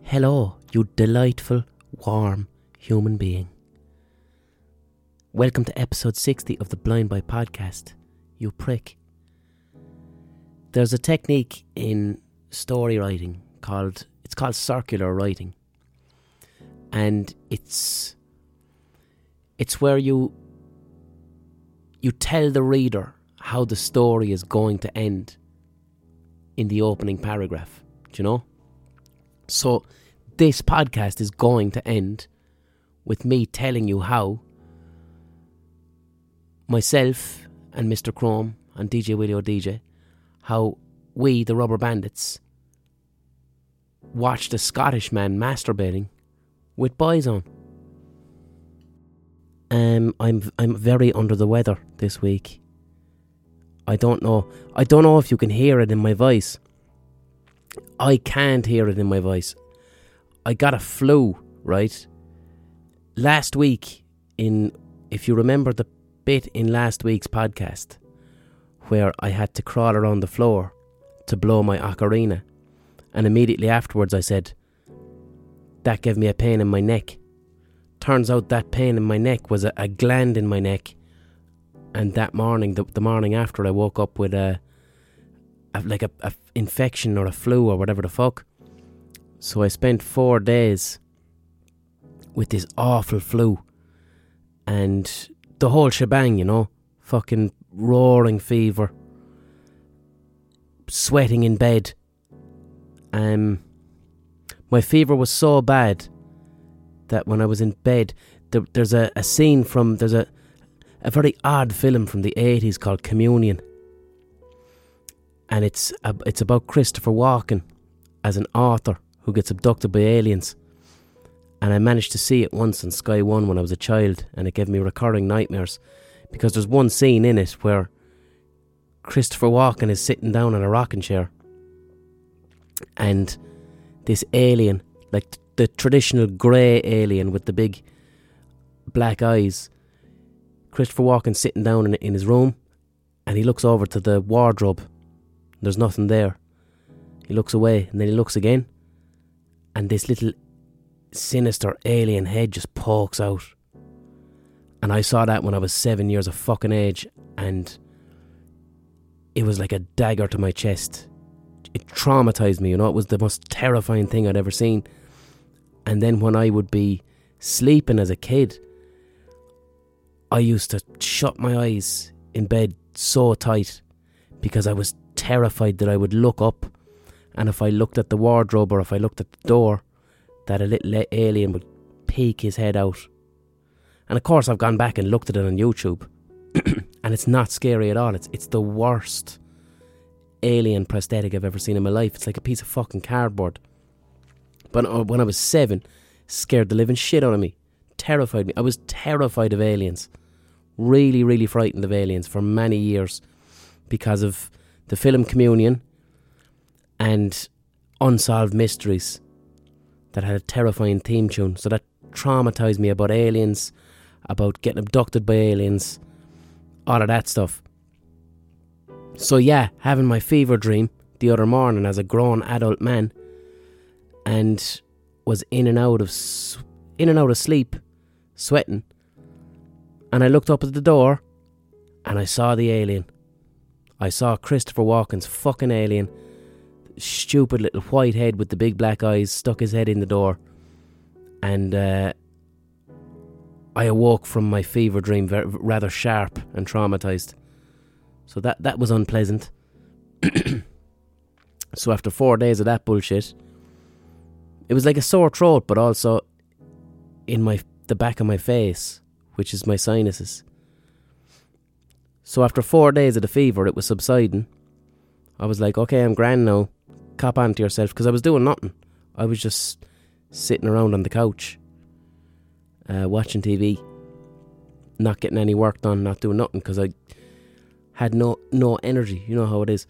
Hello, you delightful, warm human being. Welcome to episode 60 of the Blind Boy podcast, you prick. There's a technique in story writing called circular writing. And it's where you tell the reader how the story is going to end in the opening paragraph, do you know? So this podcast is going to end with me telling you how myself and Mr. Chrome and DJ Willie ODJ, how we, the Rubber Bandits, watched a Scottish man masturbating with boys on. I'm very under the weather this week. I don't know if you can hear it in my voice. I can't hear it in my voice. I got a flu, right? Last week, if you remember the bit in last week's podcast where I had to crawl around the floor to blow my ocarina, and immediately afterwards I said, that gave me a pain in my neck. Turns out that pain in my neck was a gland in my neck, and that morning, the morning after, I woke up with a infection or a flu or whatever the fuck. So I spent 4 days with this awful flu and the whole shebang, you know, fucking roaring fever, sweating in bed. My fever was so bad that when I was in bed, there's a scene from, there's a very odd film from the 80s called Communion. And it's about Christopher Walken as an author who gets abducted by aliens. And I managed to see it once on Sky One when I was a child, and it gave me recurring nightmares because there's one scene in it where Christopher Walken is sitting down in a rocking chair and this alien, like the traditional grey alien with the big black eyes, Christopher Walken sitting down in his room, and he looks over to the wardrobe. There's nothing there. He looks away and then he looks again, and this little sinister alien head just pokes out. And I saw that when I was 7 years of fucking age, and it was like a dagger to my chest. It traumatised me, you know. It was the most terrifying thing I'd ever seen. And then when I would be sleeping as a kid, I used to shut my eyes in bed so tight because I was terrified that I would look up, and if I looked at the wardrobe or if I looked at the door, that a little alien would peek his head out. And of course I've gone back and looked at it on YouTube and it's not scary at all. It's the worst alien prosthetic I've ever seen in my life. It's like a piece of fucking cardboard. But when I was 7, scared the living shit out of me. Terrified me. I was terrified of aliens. Really, really frightened of aliens for many years because of the film Communion and Unsolved Mysteries that had a terrifying theme tune. So that traumatised me about aliens, about getting abducted by aliens, all of that stuff. So yeah, having my fever dream the other morning as a grown adult man, and was in and out of sleep, sweating, and I looked up at the door and I saw the alien. I saw Christopher Walken's fucking alien, stupid little white head with the big black eyes, stuck his head in the door, and I awoke from my fever dream rather sharp and traumatised. So that was unpleasant. So after 4 days of that bullshit, it was like a sore throat, but also in the back of my face, which is my sinuses. So after 4 days of the fever, it was subsiding. I was like, okay, I'm grand now. Cop on to yourself, because I was doing nothing. I was just sitting around on the couch, watching TV, not getting any work done, not doing nothing, because I had no energy. You know how it is.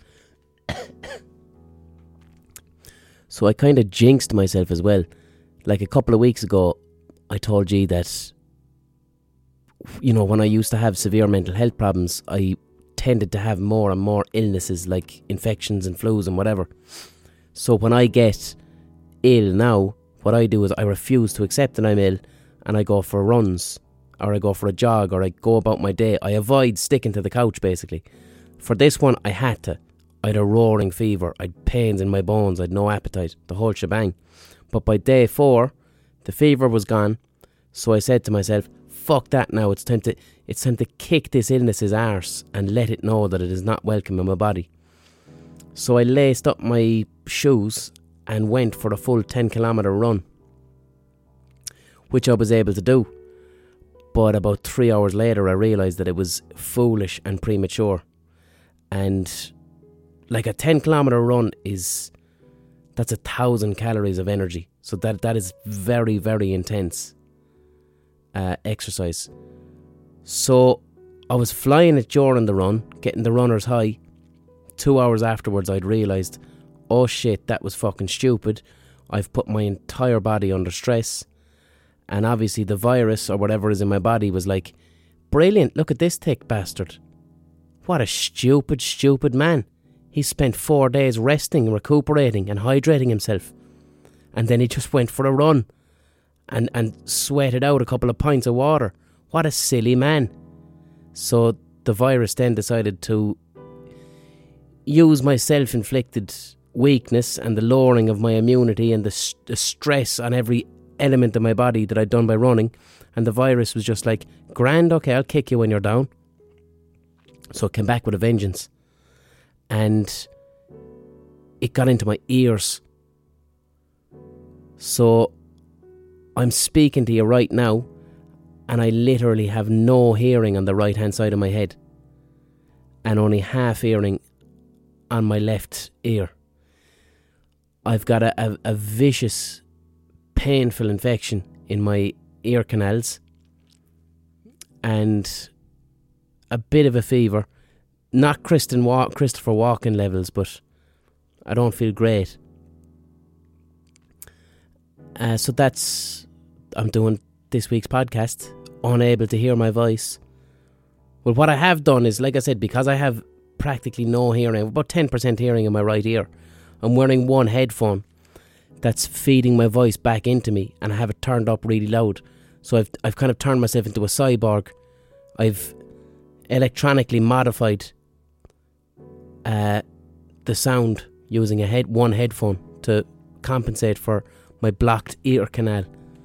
So I kind of jinxed myself as well. Like a couple of weeks ago, I told you that, you know, when I used to have severe mental health problems, I tended to have more and more illnesses like infections and flus and whatever. So when I get ill now, what I do is I refuse to accept that I'm ill, and I go for runs, or I go for a jog, or I go about my day. I avoid sticking to the couch, basically. For this one, I had to. I had a roaring fever, I had pains in my bones, I had no appetite, the whole shebang. But by day 4, the fever was gone, so I said to myself, fuck that now, it's time to kick this illness's arse and let it know that it is not welcome in my body. So I laced up my shoes and went for a full 10-kilometre run, which I was able to do. But about 3 hours later I realised that it was foolish and premature. And like a 10-kilometre run that's 1,000 calories of energy. So that is very, very intense exercise. So I was flying it during the run, getting the runner's high. 2 hours afterwards I'd realised, oh shit, that was fucking stupid. I've put my entire body under stress. And obviously the virus or whatever is in my body was like, brilliant, look at this thick bastard. What a stupid, stupid man. He spent 4 days resting, recuperating and hydrating himself. And then he just went for a run and sweated out a couple of pints of water. What a silly man. So the virus then decided to use my self-inflicted weakness and the lowering of my immunity and the stress on every element of my body that I'd done by running. And the virus was just like, grand, okay, I'll kick you when you're down. So it came back with a vengeance. And it got into my ears. So I'm speaking to you right now, and I literally have no hearing on the right hand side of my head, and only half hearing on my left ear. I've got a vicious, painful infection in my ear canals, and a bit of a fever. Not Christopher Walken levels, but I don't feel great. So I'm doing this week's podcast, unable to hear my voice. Well, what I have done is, like I said, because I have practically no hearing, about 10% hearing in my right ear, I'm wearing one headphone that's feeding my voice back into me, and I have it turned up really loud. So I've kind of turned myself into a cyborg. I've electronically modified the sound using one headphone to compensate for my blocked ear canal.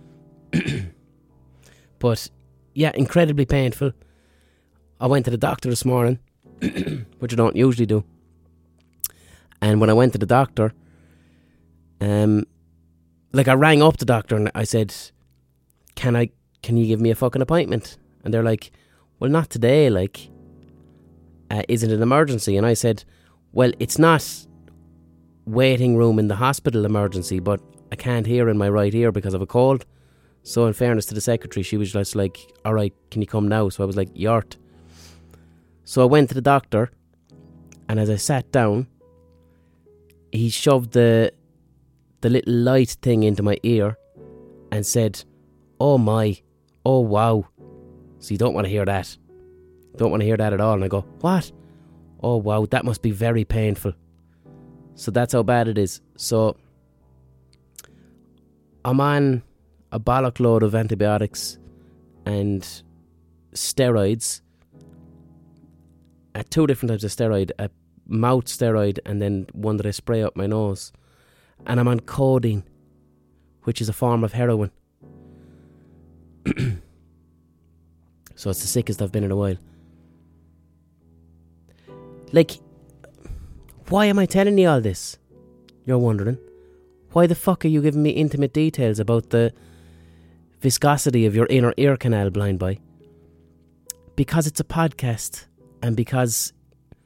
But yeah, incredibly painful. I went to the doctor this morning, which I don't usually do. And when I went to the doctor, I rang up the doctor and I said, can you give me a fucking appointment? And they're like, well, not today, is it an emergency? And I said, well, it's not waiting room in the hospital emergency, but I can't hear in my right ear because of a cold. So in fairness to the secretary, she was just like, alright, can you come now? So I was like, yart. So I went to the doctor, and as I sat down, he shoved the little light thing into my ear and said, oh wow. So you don't want to hear that. Don't want to hear that at all. And I go, what? Oh wow, that must be very painful. So that's how bad it is. So I'm on a bollock load of antibiotics and steroids. At 2 different types of steroid, a mouth steroid and then one that I spray up my nose. And I'm on codeine, which is a form of heroin. So it's the sickest I've been in a while. Why am I telling you all this? You're wondering. Why the fuck are you giving me intimate details about the viscosity of your inner ear canal, blind boy? Because it's a podcast, and because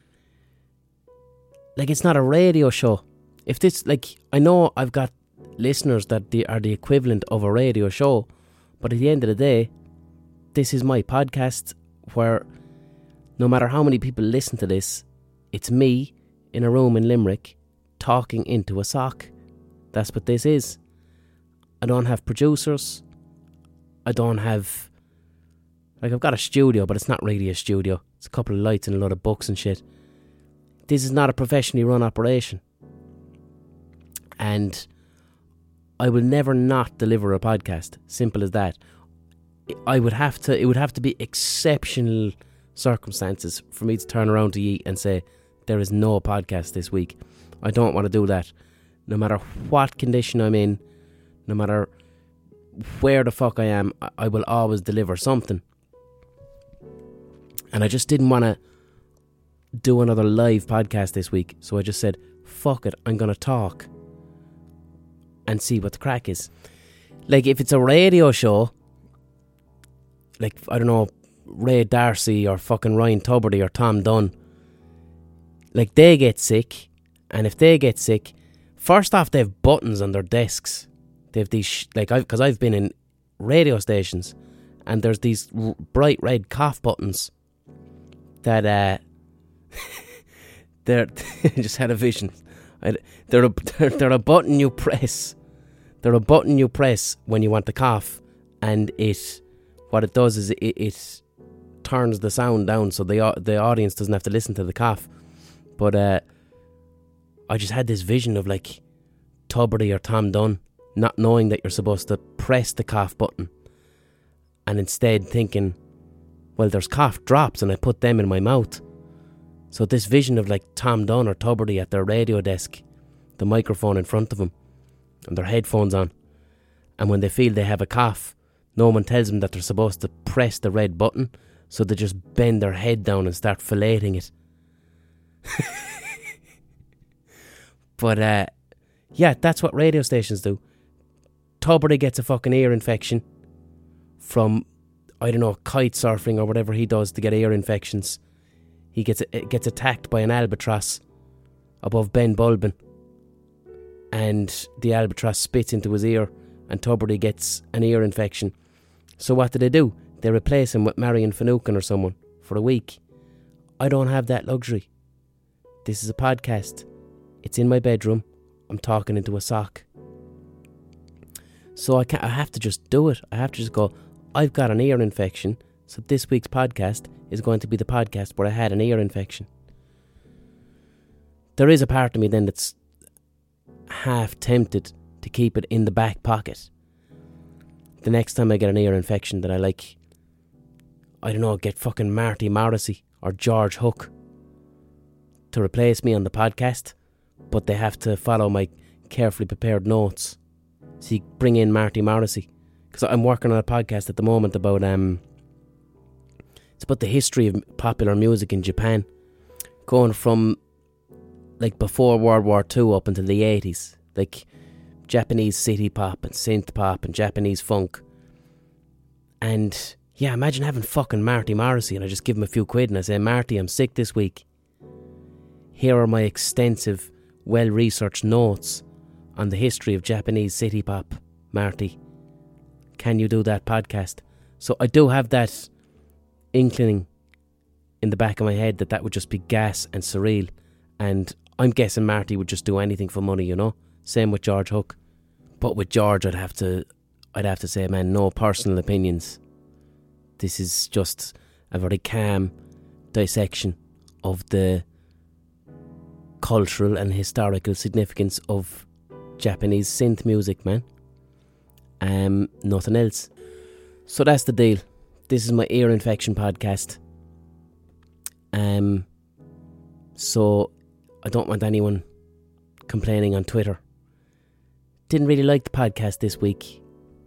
it's not a radio show. If this, I know I've got listeners that are the equivalent of a radio show, but at the end of the day, this is my podcast where no matter how many people listen to this, it's me in a room in Limerick talking into a sock. That's what this is. I don't have producers. I don't have... I've got a studio, but it's not really a studio. It's a couple of lights and a lot of books and shit. This is not a professionally run operation. And I will never not deliver a podcast. Simple as that. It would have to be exceptional circumstances for me to turn around to ye and say, there is no podcast this week. I don't want to do that. No matter what condition I'm in, no matter where the fuck I am, I will always deliver something. And I just didn't want to do another live podcast this week. So I just said, fuck it, I'm going to talk and see what the crack is. Like, if it's a radio show, like, I don't know, Ray Darcy or fucking Ryan Tubridy or Tom Dunn, like, they get sick. And if they get sick, first off, they have buttons on their desks. They have these, because I've been in radio stations, and there's these bright red cough buttons that they're I just had a vision. They're a button you press. They're a button you press when you want to cough, and what it does is it turns the sound down so the audience doesn't have to listen to the cough. But I just had this vision of like Tubridy or Tom Dunn not knowing that you're supposed to press the cough button, and instead thinking, well, there's cough drops and I put them in my mouth. So this vision of like Tom Dunn or Tubridy at their radio desk, the microphone in front of them and their headphones on, and when they feel they have a cough, no one tells them that they're supposed to press the red button, so they just bend their head down and start filleting it. But yeah, that's what radio stations do. Tubridy gets a fucking ear infection from, I don't know, kite surfing or whatever he does to get ear infections. He gets attacked by an albatross above Ben Bulben, and the albatross spits into his ear, and Tubridy gets an ear infection. So what do? They replace him with Marion Finucane or someone for a week. I don't have that luxury. This is a podcast. It's in my bedroom. I'm talking into a sock. So I have to just do it. I have to just go, I've got an ear infection, so this week's podcast is going to be the podcast where I had an ear infection. There is a part of me then that's half tempted to keep it in the back pocket. The next time I get an ear infection that I don't know, get fucking Marty Morrissey or George Hook to replace me on the podcast, but they have to follow my carefully prepared notes. So you bring in Marty Morrissey, because I'm working on a podcast at the moment about it's about the history of popular music in Japan, going from like before World War II up until the 80s, like Japanese city pop and synth pop and Japanese funk. And yeah, imagine having fucking Marty Morrissey, and I just give him a few quid and I say, Marty, I'm sick this week. Here are my extensive, well-researched notes on the history of Japanese city pop, Marty. Can you do that podcast? So I do have that inkling in the back of my head that would just be gas and surreal, and I'm guessing Marty would just do anything for money, you know. Same with George Hook. But with George, I'd have to say, man, no personal opinions. This is just a very calm dissection of the cultural and historical significance of Japanese synth music, man. Nothing else. So that's the deal. This is my ear infection podcast. So I don't want anyone complaining on Twitter. Didn't really like the podcast this week.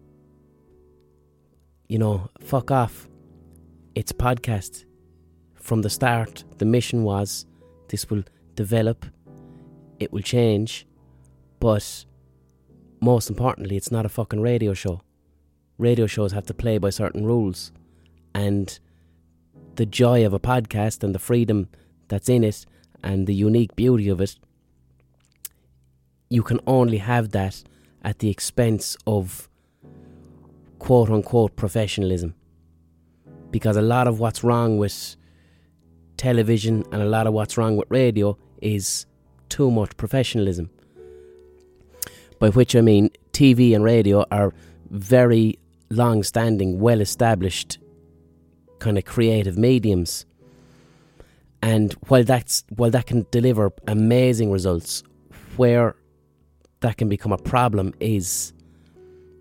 You know, fuck off. It's a podcast. From the start, the mission was this will develop, it will change, but most importantly, it's not a fucking radio show. Radio shows have to play by certain rules, and the joy of a podcast and the freedom that's in it and the unique beauty of it, you can only have that at the expense of quote-unquote professionalism. Because a lot of what's wrong with television and a lot of what's wrong with radio is too much professionalism. By which I mean TV and radio are very long-standing, well-established kind of creative mediums. And while that can deliver amazing results, where that can become a problem is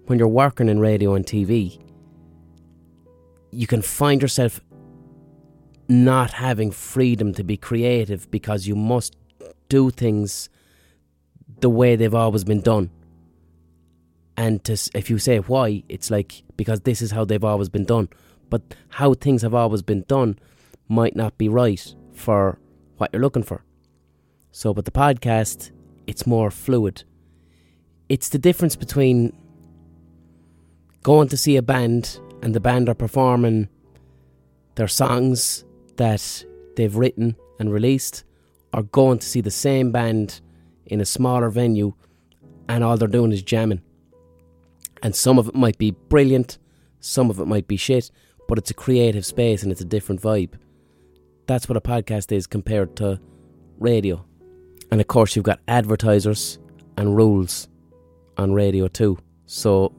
when you're working in radio and TV, you can find yourself not having freedom to be creative because you must do things the way they've always been done. And if you say why, it's like, because this is how they've always been done. But how things have always been done might not be right for what you're looking for. So with the podcast, it's more fluid. It's the difference between going to see a band and the band are performing their songs that they've written and released, or going to see the same band in a smaller venue and all they're doing is jamming. And some of it might be brilliant, some of it might be shit, but it's a creative space and it's a different vibe. That's what a podcast is compared to radio. And of course you've got advertisers and rules on radio too. So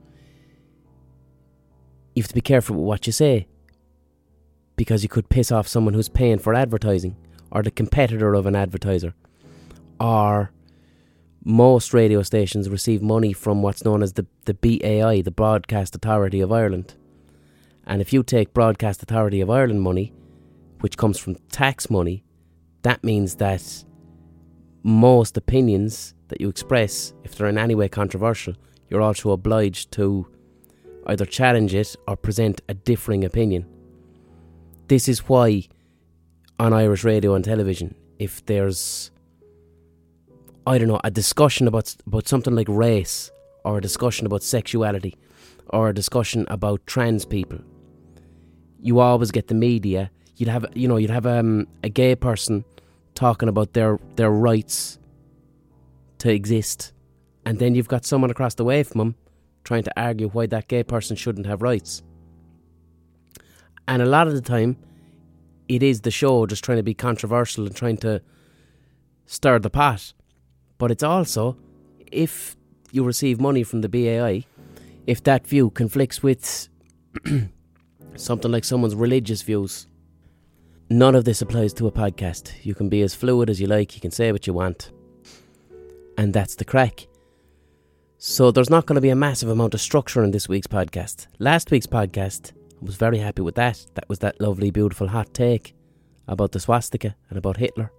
you have to be careful with what you say, because you could piss off someone who's paying for advertising, or the competitor of an advertiser. Or most radio stations receive money from what's known as the BAI, the Broadcast Authority of Ireland. And if you take Broadcast Authority of Ireland money, which comes from tax money, that means that most opinions that you express, if they're in any way controversial, you're also obliged to either challenge it or present a differing opinion. This is why on Irish radio and television, if there's, I don't know, a discussion about something like race, or a discussion about sexuality, or a discussion about trans people, you always get the media. You'd have a gay person talking about their rights to exist, and then you've got someone across the way from them trying to argue why that gay person shouldn't have rights. And a lot of the time, it is the show just trying to be controversial and trying to stir the pot. But it's also, if you receive money from the BAI, if that view conflicts with something like someone's religious views, none of this applies to a podcast. You can be as fluid as you like, you can say what you want, and that's the crack. So there's not going to be a massive amount of structure in this week's podcast. Last week's podcast, I was very happy with that. That was that lovely, beautiful hot take about the swastika and about Hitler.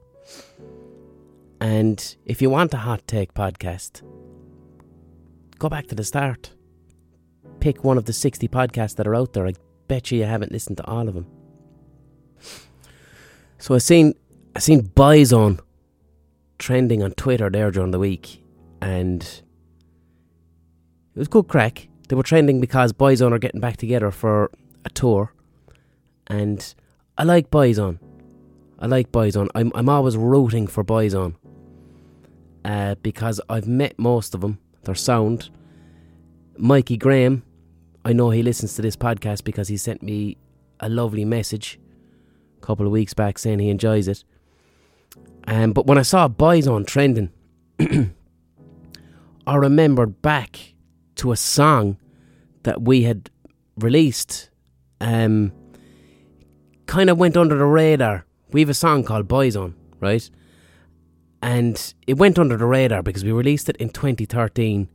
And if you want a hot take podcast, go back to the start. Pick one of the 60 podcasts that are out there. I bet you haven't listened to all of them. So I seen Boyzone trending on Twitter there during the week, and it was good crack. They were trending because Boyzone are getting back together for a tour, and I like Boyzone. I'm always rooting for Boyzone because I've met most of them. Their sound. Mikey Graham, I know he listens to this podcast because he sent me a lovely message a couple of weeks back saying he enjoys it. But when I saw Boyzone trending, I remembered back to a song that we had released. Kind of went under the radar. We have a song called Boyzone, right? And it went under the radar because we released it in 2013.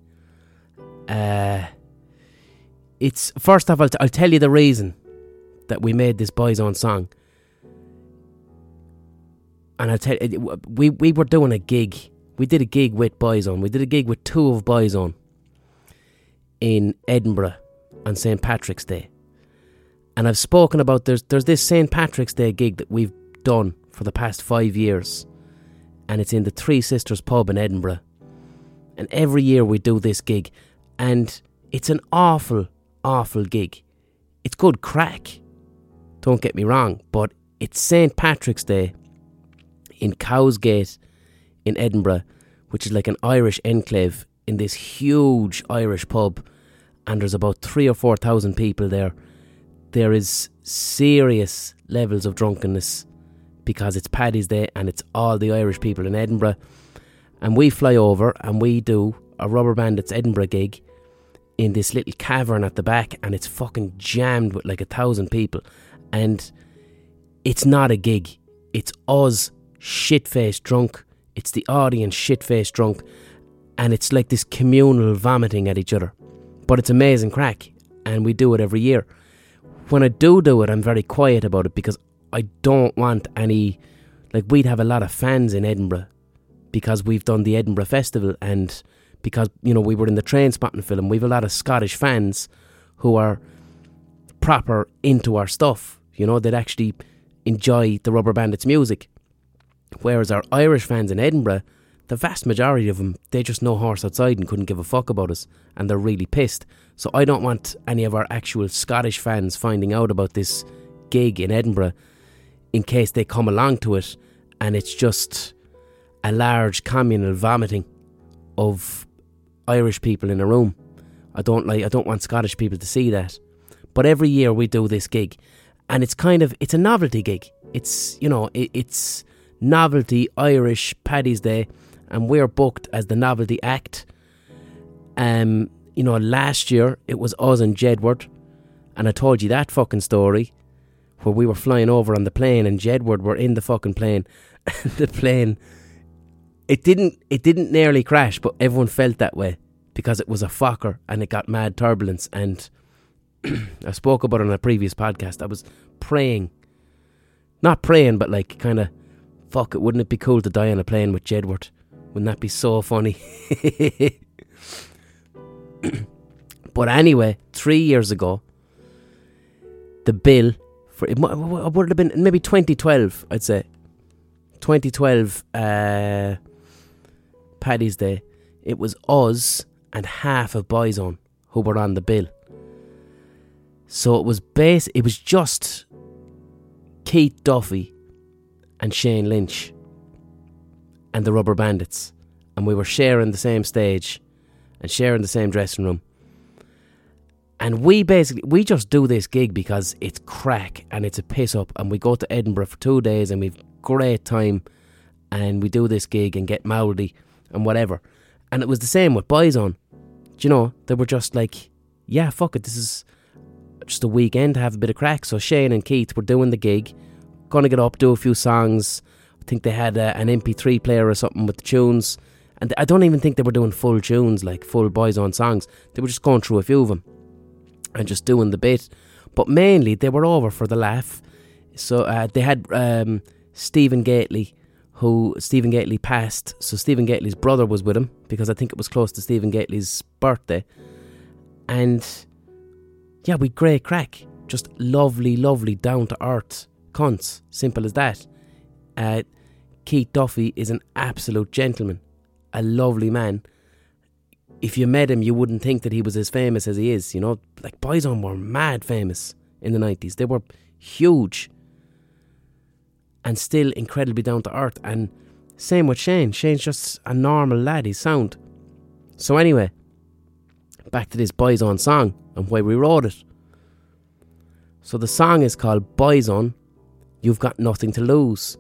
It's first off, I'll tell you the reason that we made this Boyzone song. And I'll tell you, we were doing a gig. We did a gig with Boyzone. We did a gig with two of Boyzone in Edinburgh on St. Patrick's Day. And I've spoken about there's this St. Patrick's Day gig that we've done for the past 5 years, and it's in the Three Sisters pub in Edinburgh. And every year we do this gig, and it's an awful gig. It's good crack, don't get me wrong, but it's St. Patrick's Day in Cowsgate in Edinburgh, which is like an Irish enclave in this huge Irish pub, and there's about 3,000 or 4,000 people there. There is serious levels of drunkenness because it's Paddy's Day and it's all the Irish people in Edinburgh. And we fly over and we do a Rubber Bandits Edinburgh gig in this little cavern at the back, and it's fucking jammed with like 1,000 people. And it's not a gig. It's us shit-faced drunk. It's the audience shit-faced drunk. And it's like this communal vomiting at each other. But it's amazing crack, and we do it every year. When I do it, I'm very quiet about it because I don't want any... Like, we'd have a lot of fans in Edinburgh because we've done the Edinburgh Festival, and because, you know, we were in the Trainspotting film. We've a lot of Scottish fans who are proper into our stuff. You know, they'd actually enjoy the Rubber Bandits music. Whereas our Irish fans in Edinburgh, the vast majority of them, they just know Horse Outside and couldn't give a fuck about us, and they're really pissed. So I don't want any of our actual Scottish fans finding out about this gig in Edinburgh in case they come along to it and it's just a large communal vomiting of Irish people in a room. I don't want Scottish people to see that. But every year we do this gig, and it's a novelty gig. It's, you know, it's novelty Irish Paddy's Day, and we're booked as the novelty act. You know, last year it was us and Jedward, and I told you that fucking story where we were flying over on the plane and Jedward were in the fucking plane. The plane, it didn't nearly crash, but everyone felt that way because it was a Fokker and it got mad turbulence. And I spoke about it on a previous podcast. I was not praying, but like kind of, fuck it, wouldn't it be cool to die on a plane with Jedward? Wouldn't that be so funny? But anyway, 3 years ago, the bill for it would have been maybe 2012, I'd say. 2012 Paddy's Day. It was us and half of Boyzone who were on the bill. So it was just Keith Duffy and Shane Lynch and the Rubber Bandits, and we were sharing the same stage and sharing the same dressing room. And we just do this gig because it's crack and it's a piss up, and we go to Edinburgh for 2 days and we've great time, and we do this gig and get mouldy and whatever. And it was the same with Boyzone. Do you know, they were just like, yeah, fuck it, this is just a weekend to have a bit of crack. So Shane and Keith were doing the gig, gonna get up, do a few songs. I think they had an MP3 player or something with the tunes, and I don't even think they were doing full tunes, like full Boyzone songs. They were just going through a few of them and just doing the bit. But mainly they were over for the laugh. So they had Stephen Gately passed, so Stephen Gately's brother was with him because I think it was close to Stephen Gately's birthday. And yeah, we great crack, just lovely down to earth cunts, simple as that. Keith Duffy is an absolute gentleman, a lovely man. If you met him, you wouldn't think that he was as famous as he is. You know, like Boyzone were mad famous in the 90s. They were huge and still incredibly down to earth. And same with Shane. Shane's just a normal lad. He's sound. So anyway, back to this Boyzone song and why we wrote it. So the song is called Boyzone, You've Got Nothing to Lose.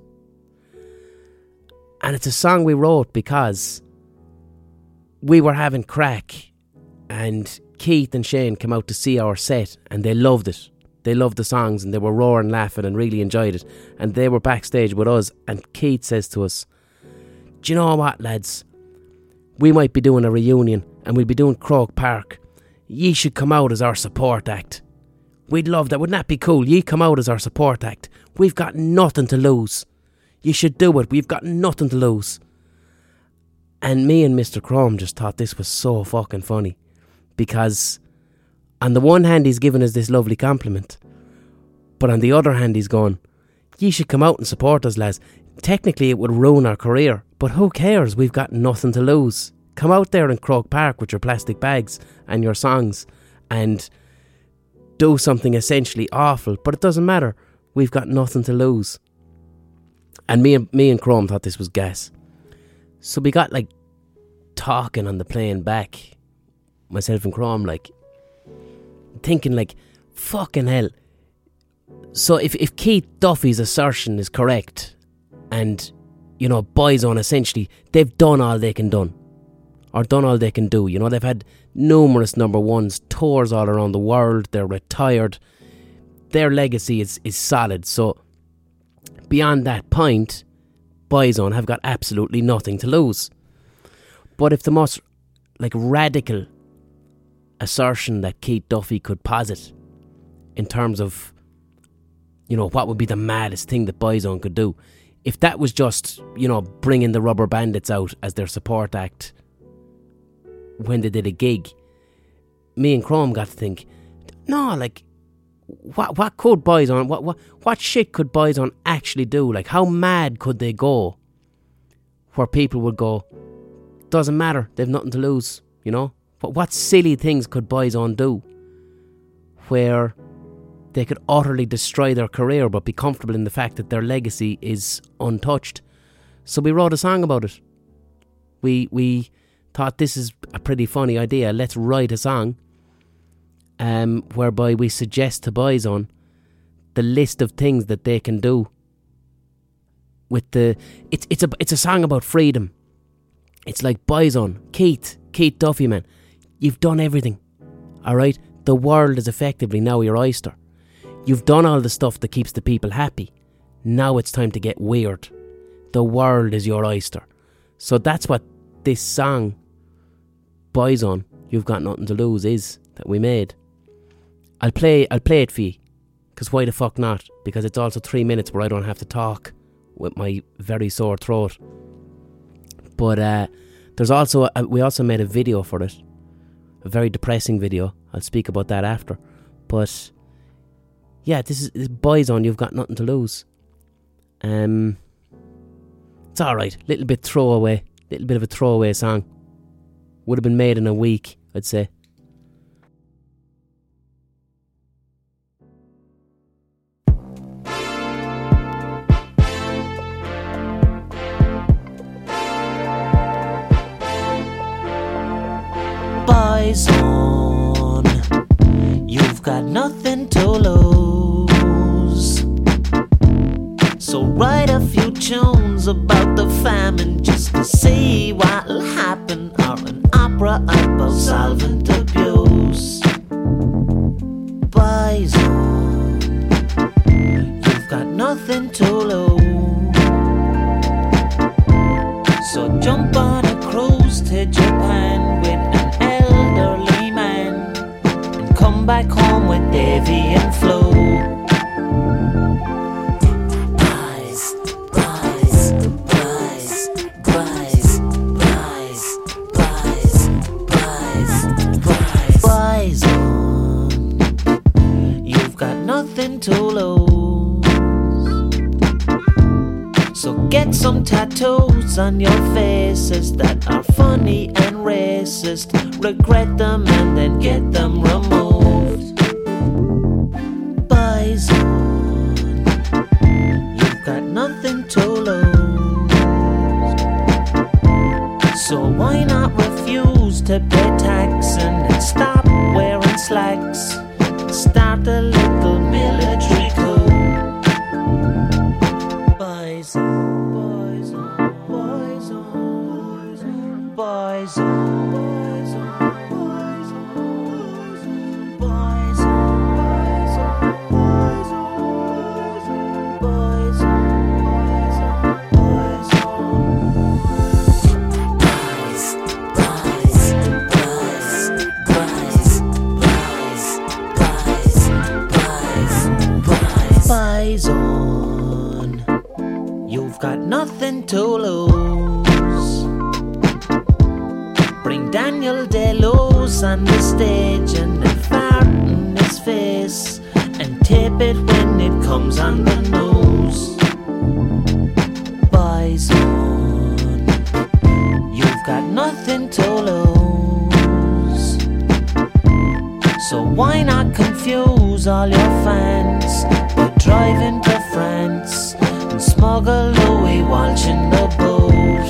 And it's a song we wrote because we were having crack, and Keith and Shane came out to see our set and they loved it. They loved the songs and they were roaring, laughing and really enjoyed it. And they were backstage with us, and Keith says to us, do you know what, lads? We might be doing a reunion and we'll be doing Croke Park. Ye should come out as our support act. We'd love that. Wouldn't that be cool? Ye come out as our support act. We've got nothing to lose. You should do it. We've got nothing to lose. And me and Mr. Chrome just thought this was so fucking funny, because on the one hand he's giving us this lovely compliment, but on the other hand he's going, ye should come out and support us, lads. Technically it would ruin our career, but who cares? We've got nothing to lose. Come out there in Croke Park with your plastic bags and your songs and do something essentially awful, but it doesn't matter. We've got nothing to lose. And me and Chrome thought this was gas. So we got like talking on the plane back, myself and Chrome, like thinking like, fucking hell. So if Keith Duffy's assertion is correct, and you know, Boyzone essentially, they've done all they can do. You know, they've had numerous number ones, tours all around the world, they're retired, their legacy is solid. So beyond that point, Boyzone have got absolutely nothing to lose. But if the most like radical assertion that Keith Duffy could posit in terms of, you know, what would be the maddest thing that Boyzone could do. If that was just, you know, bringing the Rubber Bandits out as their support act when they did a gig, me and Chrome got to think, no, like, what could Boyzone, what shit could Boyzone actually do? Like, how mad could they go where people would go, doesn't matter, they've nothing to lose, you know? What silly things could Boyzone do where they could utterly destroy their career but be comfortable in the fact that their legacy is untouched? So we wrote a song about it. We thought, this is a pretty funny idea, let's write a song whereby we suggest to Boyzone the list of things that they can do with the... It's a song about freedom. It's like, Boyzone, Keith Duffy, man, you've done everything, alright? The world is effectively now your oyster. You've done all the stuff that keeps the people happy. Now it's time to get weird. The world is your oyster. So that's what this song, Boyzone, You've Got Nothing to Lose, is, that we made. I'll play it for you, because why the fuck not? Because it's also 3 minutes where I don't have to talk with my very sore throat. But there's also we also made a video for it, a very depressing video. I'll speak about that after. But yeah, this is Boyzone, You've Got Nothing to Lose. It's alright, little bit of a throwaway song. Would have been made in a week, I'd say. Boyzone, you've got nothing to lose. So write a few tunes about the famine just to see what'll happen, or an opera about solvent abuse. Boyzone, you've got nothing to lose. So jump on a cruise to Japan with an elderly man, and come back home with Davy and Flo. Nothing to lose. So get some tattoos on your faces that are funny and racist. Regret them and then get them removed. Boyzone, you've got nothing to lose. So why not refuse to pay tax and stop wearing slacks? Start a little military coup. Boyzone, Boyzone, Boyzone, Boyzone, Boyzone, you've got nothing to lose. Bring Daniel Day-Lewis on the stage and then fart in his face and tape it when it comes on the news. Boyzone, you've got nothing to lose. So why not confuse all your fans by driving to France and smuggle Louis Walsh in the boat?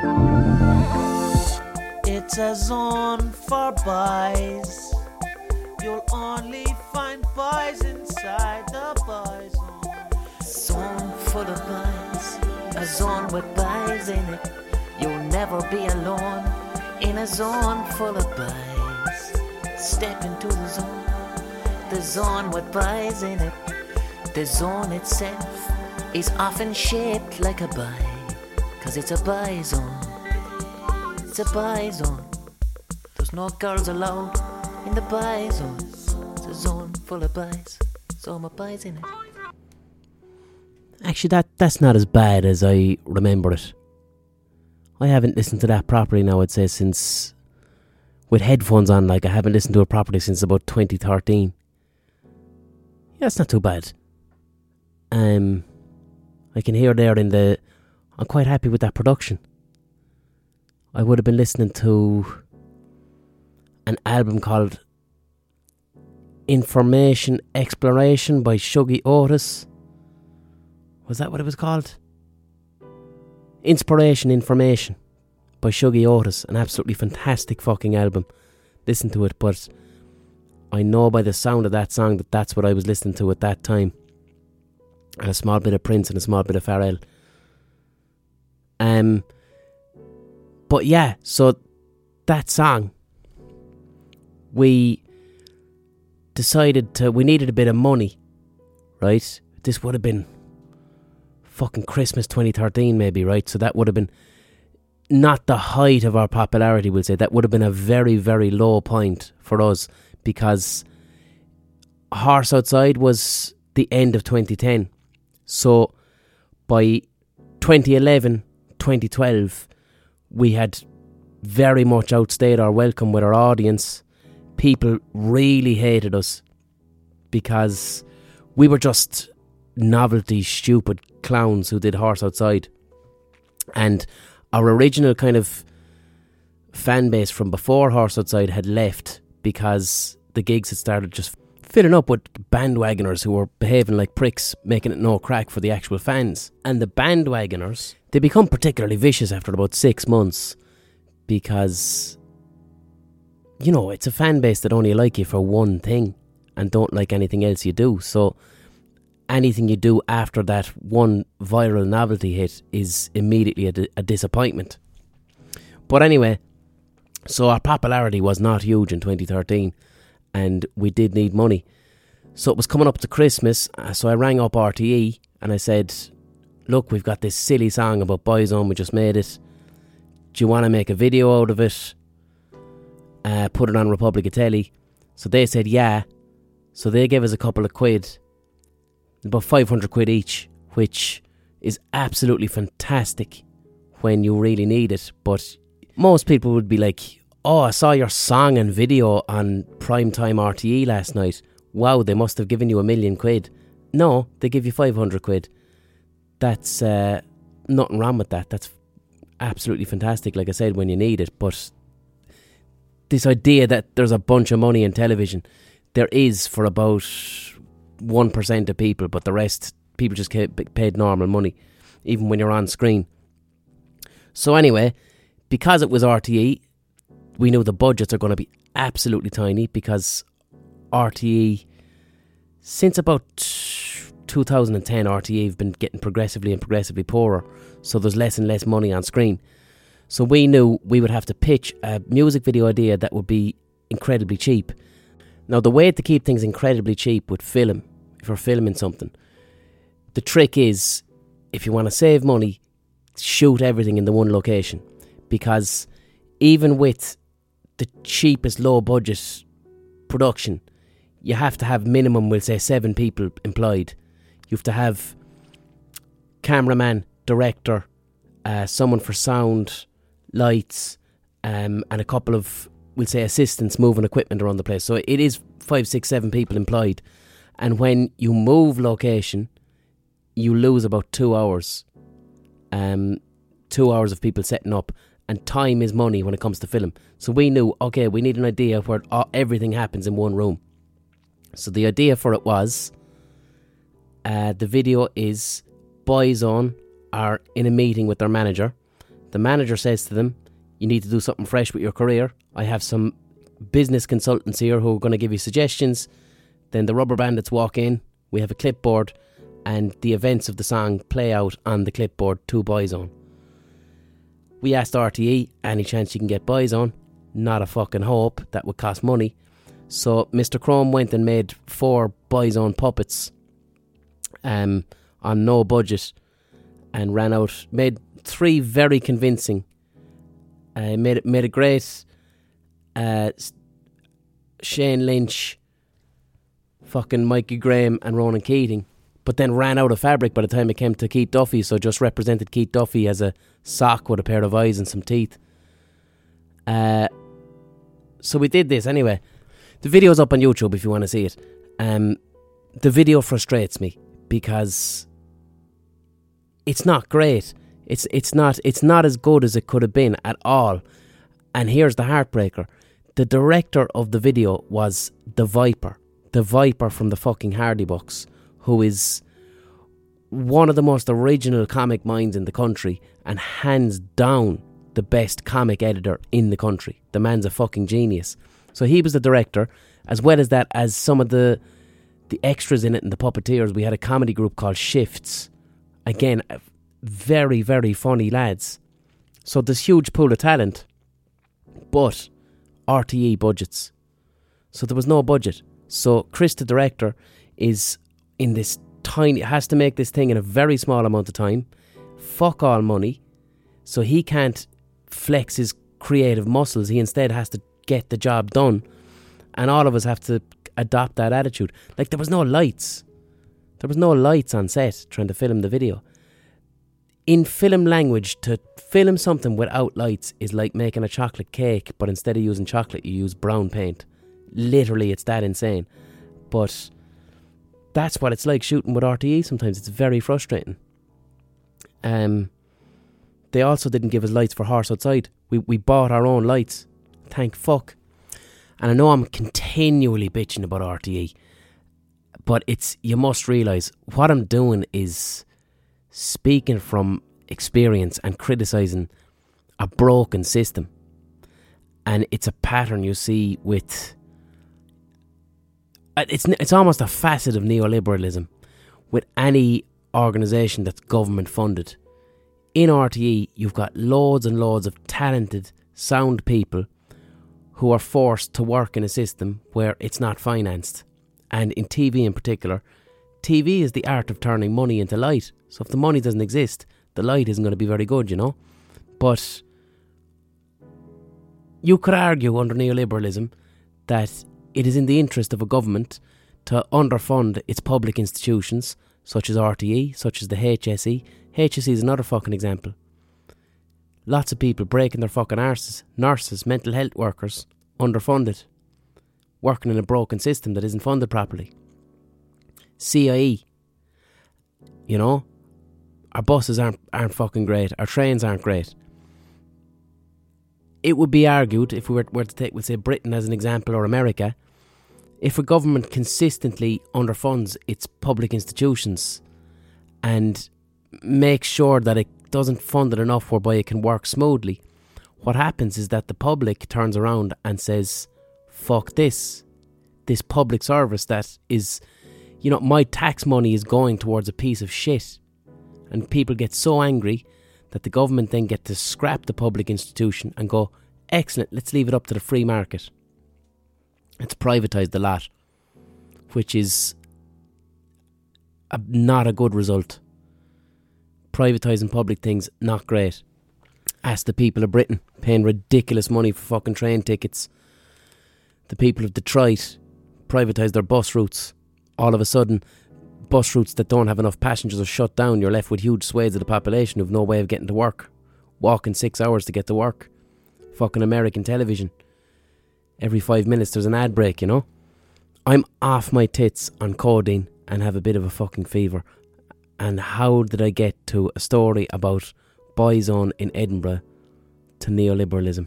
It's a zone for boys. You'll only find boys inside the Boyzone. Zone full of boys, a zone with boys in it. You'll never be alone in a zone full of boys. Step into the zone with boys in it. The zone itself is often shaped like a boy, 'cause it's a Boyzone. It's a Boyzone. There's no girls allowed, in the buy zone. It's a zone full of buys, so my buys in it. Actually, that's not as bad as I remember it. I haven't listened to that properly now, I'd say, since... with headphones on, like, I haven't listened to it properly since about 2013. Yeah, it's not too bad. I can hear there in the... I'm quite happy with that production. I would have been listening to an album called Information Exploration by Shuggy Otis. Was that what it was called? Inspiration Information by Shuggy Otis. An absolutely fantastic fucking album. Listen to it, but I know by the sound of that song that that's what I was listening to at that time. And a small bit of Prince and a small bit of Pharrell. But yeah, so that song, we decided we needed a bit of money, right? This would have been fucking Christmas 2013 maybe, right? So that would have been not the height of our popularity, we'll say. That would have been a very, very low point for us, because Horse Outside was the end of 2010. So by 2011, 2012, we had very much outstayed our welcome with our audience. People really hated us because we were just novelty, stupid clowns who did Horse Outside. And our original kind of fan base from before Horse Outside had left because the gigs had started just filling up with bandwagoners who were behaving like pricks, making it no crack for the actual fans. And the bandwagoners, they become particularly vicious after about 6 months because, you know, it's a fan base that only like you for one thing and don't like anything else you do. So anything you do after that one viral novelty hit is immediately a disappointment. But anyway, so our popularity was not huge in 2013 and we did need money. So it was coming up to Christmas, so I rang up RTE and I said, look, we've got this silly song about Boyzone, we just made it. Do you want to make a video out of it? Put it on Republic of Telly. So they said yeah. So they gave us a couple of quid, about 500 quid each, which is absolutely fantastic when you really need it. But most people would be like, oh, I saw your song and video on primetime RTE last night. Wow, they must have given you 1 million quid. No, they give you 500 quid. That's nothing wrong with that. That's absolutely fantastic, like I said, when you need it. But this idea that there's a bunch of money in television, there is for about 1% of people, but the rest, people just get paid normal money, even when you're on screen. So anyway, because it was RTE, we knew the budgets are going to be absolutely tiny, because RTE, since about 2010, RTE have been getting progressively poorer, so there's less and less money on screen. So we knew we would have to pitch a music video idea that would be incredibly cheap. Now, the way to keep things incredibly cheap with film, if you're filming something, the trick is, if you want to save money, shoot everything in the one location. Because even with the cheapest low budget production, you have to have minimum, we'll say, 7 people employed. You have to have cameraman, director, someone for sound, lights, and a couple of, we'll say, assistants moving equipment around the place. So it is 5, 6, 7 people employed. And when you move location, you lose about 2 hours. 2 hours of people setting up. And time is money when it comes to film. So we knew, okay, we need an idea where everything happens in one room. So the idea for it was, the video is Boyzone are in a meeting with their manager. The manager says to them, you need to do something fresh with your career. I have some business consultants here who are going to give you suggestions. Then the rubber bandits walk in, we have a clipboard, and the events of the song play out on the clipboard to Boyzone. We asked RTE, any chance you can get Boyzone? Not a fucking hope, that would cost money. So Mr. Chrome went and made 4 Boyzone puppets on no budget, and ran out, made 3 very convincing, made a great Shane Lynch, fucking Mikey Graham and Ronan Keating, but then ran out of fabric by the time it came to Keith Duffy, so just represented Keith Duffy as a sock with a pair of eyes and some teeth. So we did this anyway. The video's up on YouTube if you want to see it. The video frustrates me because it's not great. It's not as good as it could have been at all. And here's the heartbreaker. The director of the video was the Viper from the fucking Hardy books, who is one of the most original comic minds in the country and hands down the best comic editor in the country. The man's a fucking genius. So he was the director. As well as that, as some of the extras in it and the puppeteers, we had a comedy group called Shifts. Again, very, very funny lads. So there's huge pool of talent, but RTE budgets. So there was no budget. So Chris, the director, is in this has to make this thing in a very small amount of time. Fuck all money. So he can't flex his creative muscles. He instead has to get the job done. And all of us have to adopt that attitude. Like, there was no lights. There was no lights on set trying to film the video. In film language, to film something without lights is like making a chocolate cake, but instead of using chocolate, you use brown paint. Literally, it's that insane. But that's what it's like shooting with RTE sometimes. It's very frustrating. They also didn't give us lights for Horse Outside. We bought our own lights. Thank fuck. And I know I'm continually bitching about RTE, but you must realise what I'm doing is speaking from experience and criticising a broken system. And it's a pattern you see with... It's almost a facet of neoliberalism with any organisation that's government funded. In RTE, you've got loads and loads of talented, sound people who are forced to work in a system where it's not financed. And in TV in particular, TV is the art of turning money into light. So if the money doesn't exist, the light isn't going to be very good, you know. But you could argue under neoliberalism that it is in the interest of a government to underfund its public institutions, such as RTE, such as the HSE. HSE is another fucking example. Lots of people breaking their fucking arses. Nurses, mental health workers, underfunded. Working in a broken system that isn't funded properly. CIE. You know, our buses aren't fucking great. Our trains aren't great. It would be argued, if we were to take, we'll say Britain as an example, or America, if a government consistently underfunds its public institutions and makes sure that it doesn't fund it enough whereby it can work smoothly, what happens is that the public turns around and says, fuck this public service that is, you know, my tax money is going towards a piece of shit. And people get so angry that the government then get to scrap the public institution and go, excellent, let's leave it up to the free market. It's privatised a lot, which is not a good result. Privatising public things, not great. Ask the people of Britain, paying ridiculous money for fucking train tickets. The people of Detroit privatised their bus routes. All of a sudden, bus routes that don't have enough passengers are shut down. You're left with huge swathes of the population who have no way of getting to work. Walking 6 hours to get to work. Fucking American television. Every 5 minutes there's an ad break, you know. I'm off my tits on codeine and have a bit of a fucking fever. And how did I get to a story about Boyzone in Edinburgh to neoliberalism?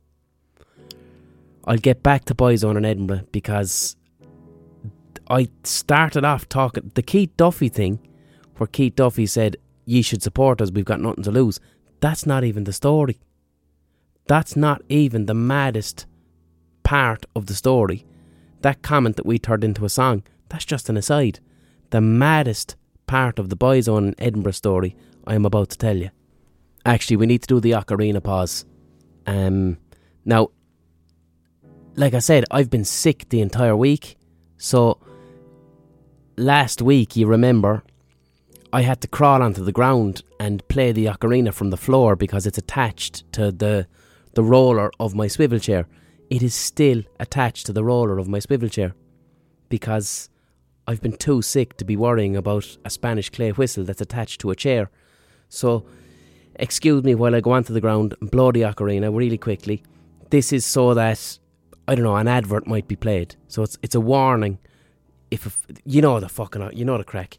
I'll get back to Boyzone in Edinburgh because I started off talking... The Keith Duffy thing, where Keith Duffy said, ye should support us, we've got nothing to lose. That's not even the story. That's not even the maddest part of the story. That comment that we turned into a song, that's just an aside. The maddest part of the Boyzone in Edinburgh story I am about to tell you. Actually, we need to do the ocarina pause. Now, like I said, I've been sick the entire week. So, last week, you remember, I had to crawl onto the ground and play the ocarina from the floor because it's attached to the roller of my swivel chair. it is still attached to the roller of my swivel chair because I've been too sick to be worrying about a Spanish clay whistle that's attached to a chair. So, excuse me while I go onto the ground and blow the ocarina really quickly. This is so that, I don't know, an advert might be played. So it's a warning. You know the crack.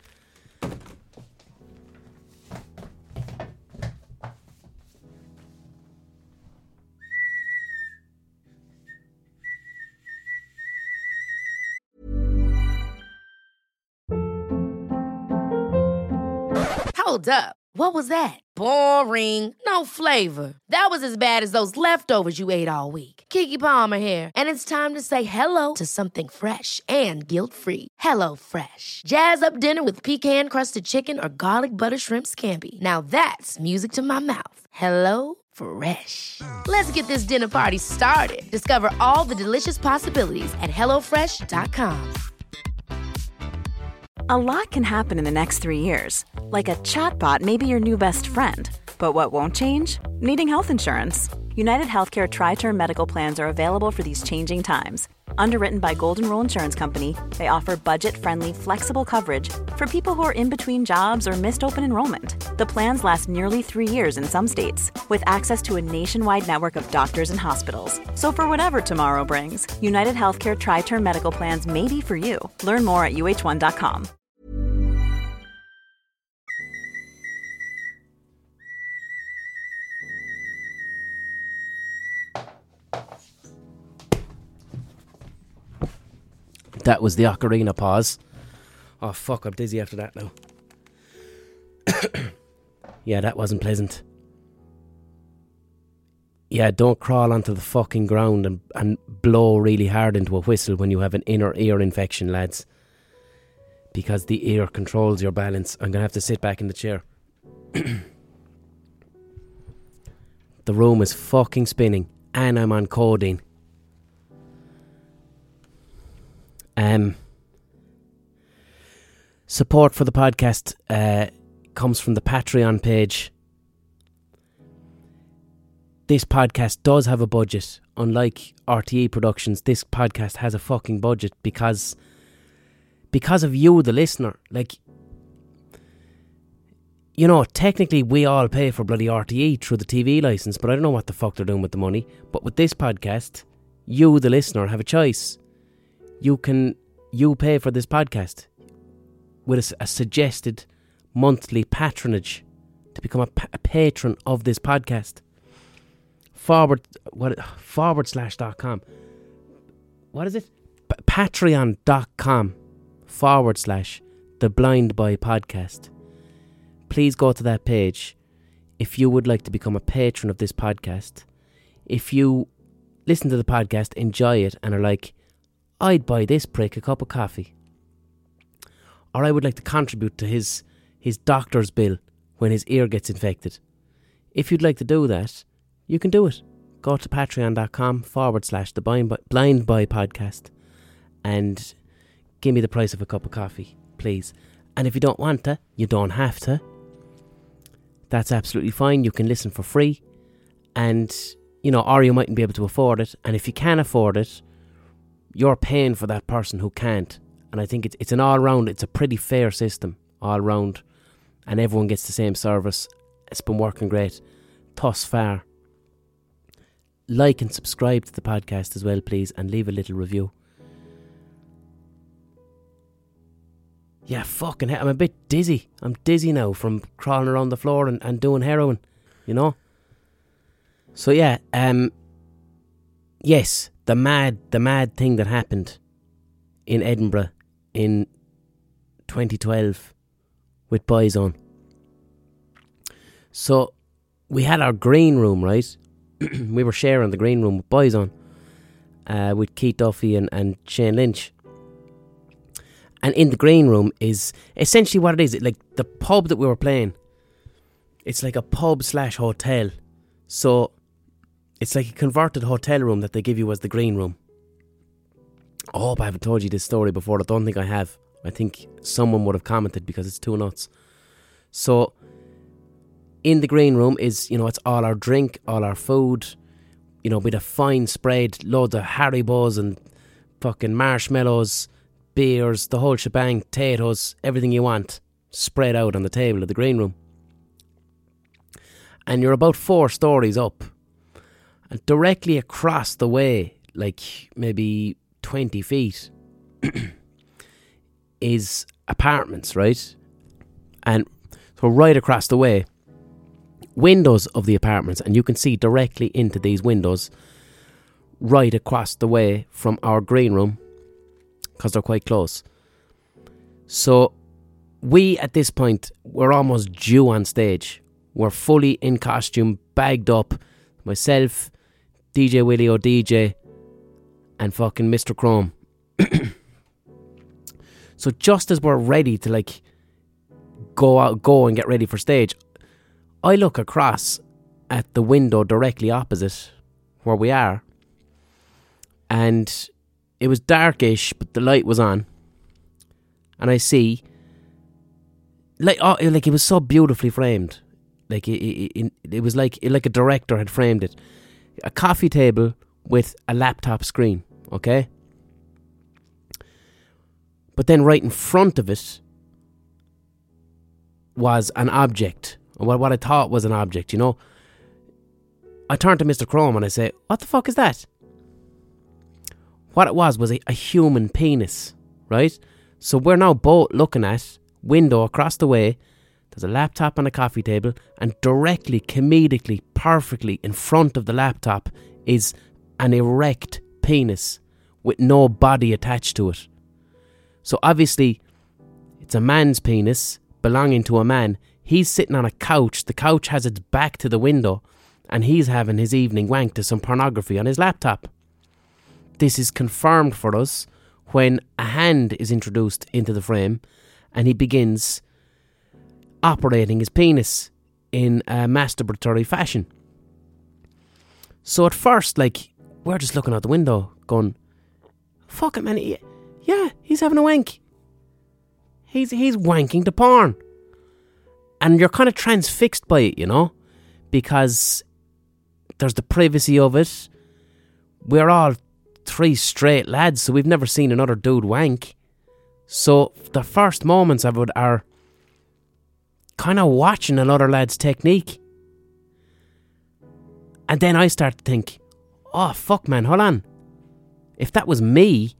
Hold up. What was that? Boring. No flavor. That was as bad as those leftovers you ate all week. Keke Palmer here, and it's time to say hello to something fresh and guilt-free. Hello Fresh. Jazz up dinner with pecan-crusted chicken or garlic butter shrimp scampi. Now that's music to my mouth. Hello Fresh. Let's get this dinner party started. Discover all the delicious possibilities at hellofresh.com. A lot can happen in the next 3 years. Like a chatbot may be your new best friend. But what won't change? Needing health insurance. United Healthcare Tri-Term Medical Plans are available for these changing times. Underwritten by Golden Rule Insurance Company, they offer budget-friendly, flexible coverage for people who are in between jobs or missed open enrollment. The plans last nearly 3 years in some states, with access to a nationwide network of doctors and hospitals. So for whatever tomorrow brings, United Healthcare Tri-Term Medical Plans may be for you. Learn more at uh1.com. That was the ocarina pause. Oh fuck, I'm dizzy after that now. Yeah, that wasn't pleasant. Yeah, don't crawl onto the fucking ground and blow really hard into a whistle when you have an inner ear infection, lads. Because the ear controls your balance. I'm going to have to sit back in the chair. The room is fucking spinning and I'm on codeine. Support for the podcast comes from the Patreon page. This podcast does have a budget. Unlike RTE Productions, this podcast has a fucking budget because of you, the listener. Like, you know, technically we all pay for bloody RTE through the TV licence, but I don't know what the fuck they're doing with the money. But with this podcast, you, the listener, have a choice. You pay for this podcast with a suggested monthly patronage to become a patron of this podcast. Forward/.com. What is it? Patreon.com /The Blind Boy Podcast. Please go to that page if you would like to become a patron of this podcast. If you listen to the podcast, enjoy it, and are like, I'd buy this prick a cup of coffee, or I would like to contribute to his doctor's bill when his ear gets infected. If you'd like to do that, you can do it. Go to patreon.com /The Blind Boy Podcast and give me the price of a cup of coffee, please. And if you don't want to, you don't have to. That's absolutely fine. You can listen for free, and you know, or you mightn't be able to afford it. And if you can afford it, you're paying for that person who can't. And I think it's an all-round, it's a pretty fair system all round, and everyone gets the same service. It's been working great thus far. Like and subscribe to the podcast as well, please, and leave a little review. Yeah, fucking hell, I'm a bit dizzy. I'm dizzy now from crawling around the floor and doing heroin, you know. So yeah, yes, the mad thing that happened in Edinburgh in 2012 with Boyzone. So we had our green room, right? We were sharing the green room with Boyzone, with Keith Duffy and Shane Lynch. And in the green room is essentially what it is. Like the pub that we were playing, it's like a pub / hotel. So it's like a converted hotel room that they give you as the green room. I hope I haven't told you this story before. I don't think I have. I think someone would have commented because it's too nuts. So in the green room is, you know, it's all our drink, all our food. you know, with a fine spread, loads of Haribos and fucking marshmallows, beers, the whole shebang, potatoes, everything you want, spread out on the table of the green room. And you're about 4 stories up. And directly across the way, like maybe 20 feet, is apartments, right? And so right across the way, windows of the apartments, and you can see directly into these windows right across the way from our green room, because they're quite close. So we, at this point, we're almost due on stage. We're fully in costume, bagged up. Myself, DJ Willie ODJ, and fucking Mr. Chrome. So just as we're ready to like go and get ready for stage, I look across at the window directly opposite where we are, and it was darkish, but the light was on, and I see like it was so beautifully framed, like it was like a director had framed it. A coffee table with a laptop screen, okay? But then right in front of it was an object. What I thought was an object, you know. I turned to Mr. Chrome and I say, what the fuck is that? What it was a human penis, right? So we're now both looking at window across the way. There's a laptop on a coffee table, and directly, comedically, perfectly in front of the laptop is an erect penis with no body attached to it. So obviously, it's a man's penis belonging to a man. He's sitting on a couch. The couch has its back to the window, and he's having his evening wank to some pornography on his laptop. This is confirmed for us when a hand is introduced into the frame, and he begins operating his penis in a masturbatory fashion. So at first, like, we're just looking out the window going, fuck it, man. Yeah, he's having a wank. He's wanking to porn. And you're kind of transfixed by it, you know, because there's the privacy of it. We're all 3 straight lads, so we've never seen another dude wank. So the first moments of it are kind of watching another lad's technique. And then I start to think, oh fuck man, hold on. If that was me,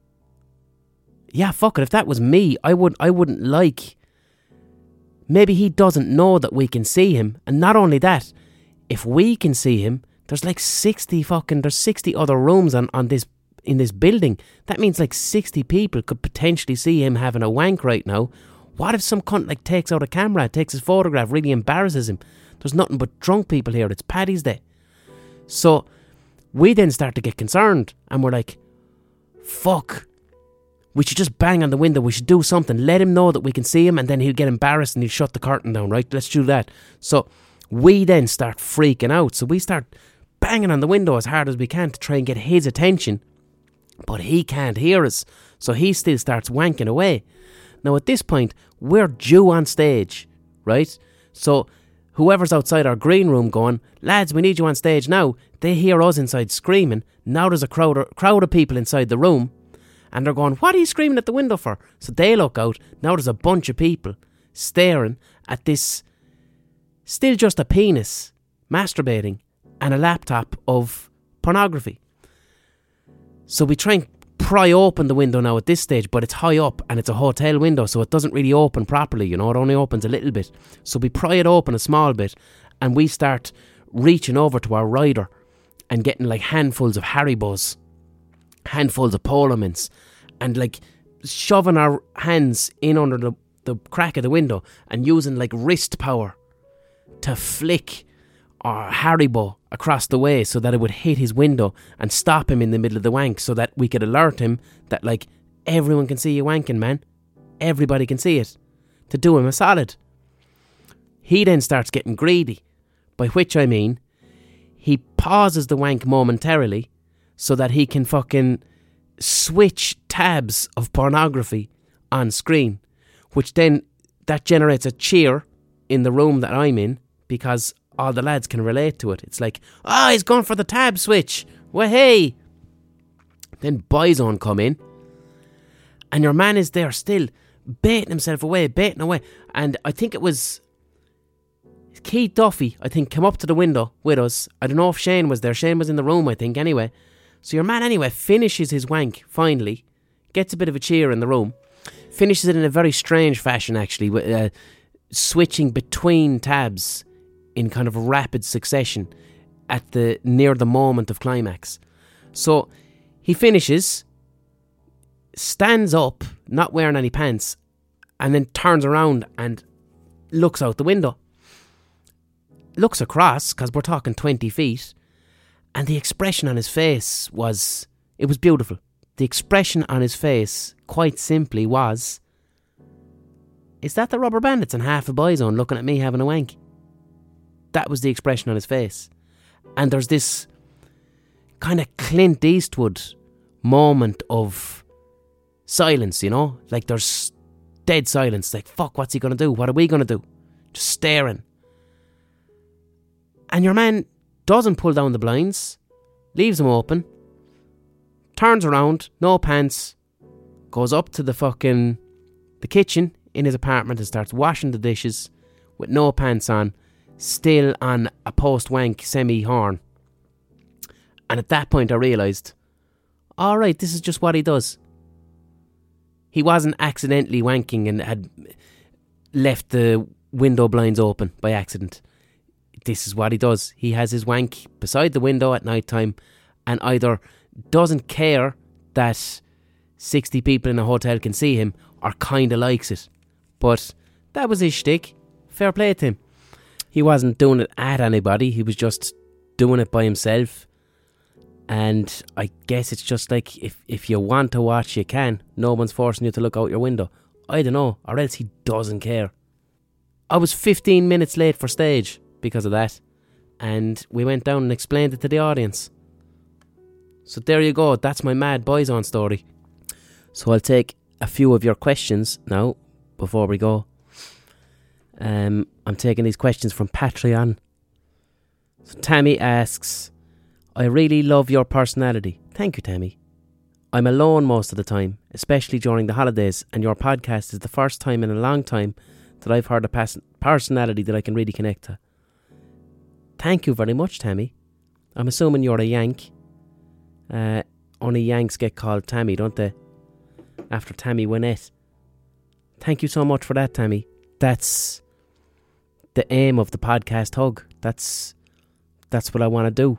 yeah, fuck it, if that was me, I wouldn't like. Maybe he doesn't know that we can see him. And not only that, if we can see him, there's like 60 other rooms in this building. That means like 60 people could potentially see him having a wank right now. What if some cunt like takes out a camera, takes his photograph, really embarrasses him? There's nothing but drunk people here. It's Paddy's Day. So we then start to get concerned, and we're like, fuck. We should just bang on the window. We should do something. Let him know that we can see him, and then he'll get embarrassed and he'll shut the curtain down, right? Let's do that. So we then start freaking out. So we start banging on the window as hard as we can to try and get his attention. But he can't hear us. So he still starts wanking away. Now at this point, we're due on stage, right? So whoever's outside our green room going, lads, we need you on stage now. They hear us inside screaming. Now there's a crowd of people inside the room. And they're going, what are you screaming at the window for? So they look out. Now there's a bunch of people staring at this, still just a penis, masturbating, and a laptop of pornography. So we try and pry open the window now at this stage, but it's high up and it's a hotel window, so it doesn't really open properly, you know, it only opens a little bit. So we pry it open a small bit, and we start reaching over to our rider and getting like handfuls of Haribos, handfuls of Polo Mints, and like shoving our hands in under the crack of the window and using like wrist power to flick our Haribo across the way so that it would hit his window and stop him in the middle of the wank, so that we could alert him that like, everyone can see you wanking, man. Everybody can see it. To do him a solid. He then starts getting greedy, by which I mean he pauses the wank momentarily so that he can fucking switch tabs of pornography on screen, which then that generates a cheer in the room that I'm in, because all the lads can relate to it. It's like, he's going for the tab switch. Well, hey. Then Boyzone come in, and your man is there still, baiting himself away, baiting away. And I think it was Keith Duffy, I think, came up to the window with us. I don't know if Shane was there. Shane was in the room, I think, anyway. So your man, anyway, finishes his wank, finally. Gets a bit of a cheer in the room. Finishes it in a very strange fashion, actually, switching between tabs in kind of rapid succession near the moment of climax. So he finishes, stands up, not wearing any pants, and then turns around and looks out the window. Looks across, because we're talking 20 feet, and the expression on his face was beautiful. The expression on his face, quite simply, was, is that the Rubber Bandits and half a Boyzone looking at me having a wank? That was the expression on his face. And there's this kind of Clint Eastwood moment of silence, you know? Like there's dead silence. Like, fuck, what's he going to do? What are we going to do? Just staring. And your man doesn't pull down the blinds, leaves them open, turns around, no pants, goes up to the kitchen in his apartment and starts washing the dishes with no pants on, still on a post-wank semi-horn. And at that point I realised, alright, this is just what he does. He wasn't accidentally wanking and had left the window blinds open by accident. This is what he does. He has his wank beside the window at night time and either doesn't care that 60 people in a hotel can see him or kind of likes it. But that was his shtick. Fair play to him. He wasn't doing it at anybody. He was just doing it by himself. And I guess it's just like, if you want to watch, you can. No one's forcing you to look out your window. I don't know. Or else he doesn't care. I was 15 minutes late for stage because of that. And we went down and explained it to the audience. So there you go. That's my mad Boyzone story. So I'll take a few of your questions now before we go. I'm taking these questions from Patreon. So Tammy asks, I really love your personality. Thank you, Tammy. I'm alone most of the time, especially during the holidays, and your podcast is the first time in a long time that I've heard a personality that I can really connect to. Thank you very much, Tammy. I'm assuming you're a Yank. Only Yanks get called Tammy, don't they? After Tammy Wynette. Thank you so much for that, Tammy. That's the aim of the podcast hug. That's what I want to do.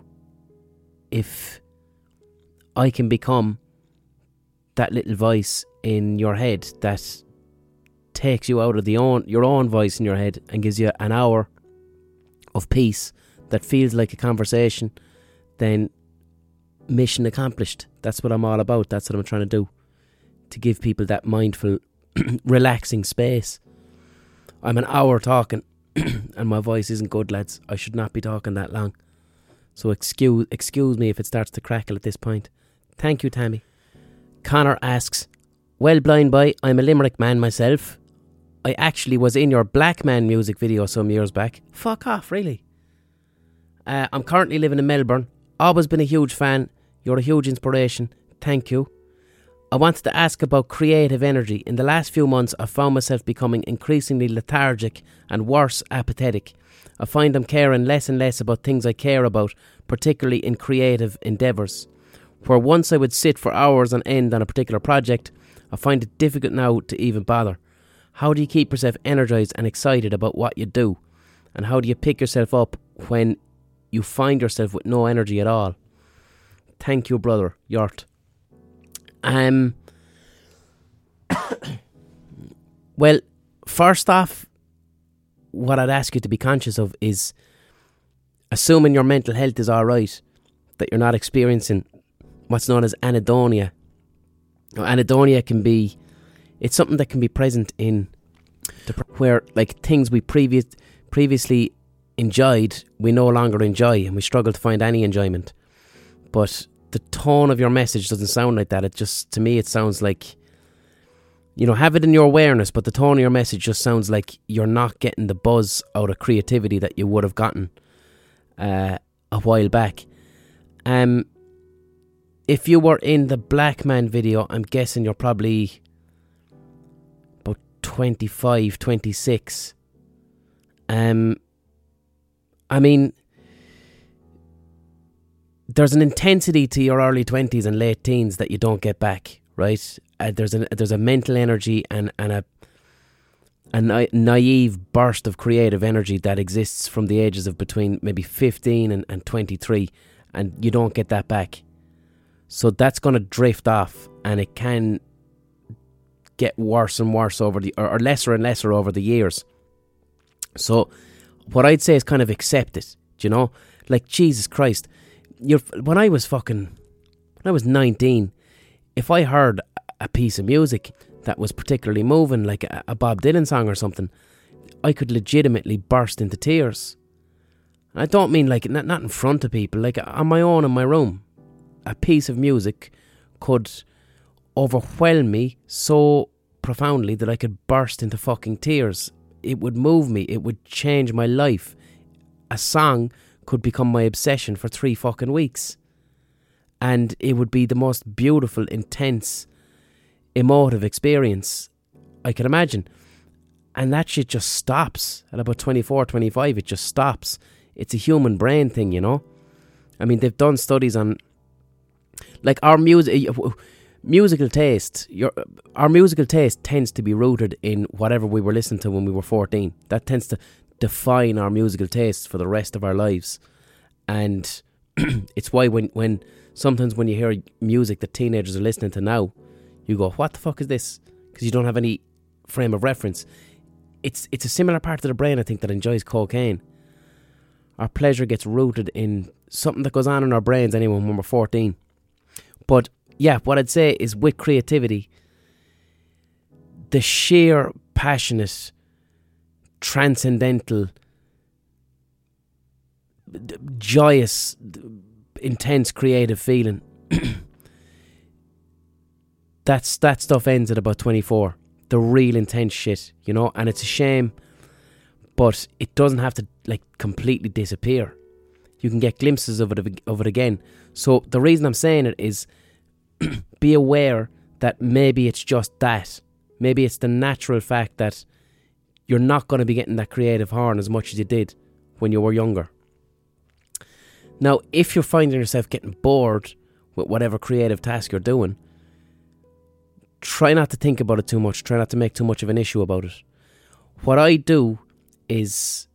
If I can become that little voice in your head that takes you out of your own voice in your head and gives you an hour of peace that feels like a conversation, then mission accomplished. That's what I'm all about. That's what I'm trying to do. To give people that mindful, relaxing space. I'm an hour talking and my voice isn't good, lads. I should not be talking that long. So excuse me if it starts to crackle at this point. Thank you, Tammy. Connor asks, well, Blind Boy, I'm a Limerick man myself. I actually was in your Black Man music video some years back. Fuck off, really. I'm currently living in Melbourne. Always been a huge fan. You're a huge inspiration. Thank you. I wanted to ask about creative energy. In the last few months, I've found myself becoming increasingly lethargic and worse, apathetic. I find I'm caring less and less about things I care about, particularly in creative endeavours. Where once I would sit for hours on end on a particular project, I find it difficult now to even bother. How do you keep yourself energised and excited about what you do? And how do you pick yourself up when you find yourself with no energy at all? Thank you, brother, Yort. Well, first off, what I'd ask you to be conscious of is, assuming your mental health is alright, that you're not experiencing what's known as anhedonia. Now, anhedonia it's something that can be present in where, like, things we previously enjoyed, we no longer enjoy, and we struggle to find any enjoyment. But the tone of your message doesn't sound like that. To me, it sounds like, have it in your awareness, but the tone of your message just sounds like you're not getting the buzz out of creativity that you would have gotten a while back. If you were in the Black Man video, I'm guessing you're probably about 25, 26. I mean, there's an intensity to your early 20s and late teens that you don't get back, right? There's a mental energy and a naive burst of creative energy that exists from the ages of between maybe 15 and 23, and you don't get that back. So that's going to drift off, and it can get worse and worse or lesser and lesser over the years. So what I'd say is kind of accept it, do you know? Like, Jesus Christ, when I was 19, if I heard a piece of music that was particularly moving, like a Bob Dylan song or something, I could legitimately burst into tears. I don't mean like not in front of people, like on my own in my room. A piece of music could overwhelm me so profoundly that I could burst into fucking tears. It would move me. It would change my life. A song could become my obsession for 3 fucking weeks. And it would be the most beautiful, intense, emotive experience I can imagine. And that shit just stops. At about 24, 25, it just stops. It's a human brain thing, you know? I mean, they've done studies on... Like, our musical taste... Our musical taste tends to be rooted in whatever we were listening to when we were 14. That tends to define our musical tastes for the rest of our lives. And it's why when sometimes when you hear music that teenagers are listening to now, you go, what the fuck is this? Because you don't have any frame of reference. It's a similar part of the brain, I think, that enjoys cocaine. Our pleasure gets rooted in something that goes on in our brains anyway when we're 14. But yeah, what I'd say is with creativity, the sheer passionate, transcendental, joyous, intense creative feeling, that stuff ends at about 24. The real intense shit, you know, and it's a shame, but it doesn't have to like completely disappear. You can get glimpses of it again. So the reason I'm saying it is be aware that maybe it's just that. Maybe it's the natural fact that you're not going to be getting that creative horn as much as you did when you were younger. Now, if you're finding yourself getting bored with whatever creative task you're doing, try not to think about it too much. Try not to make too much of an issue about it. What I do is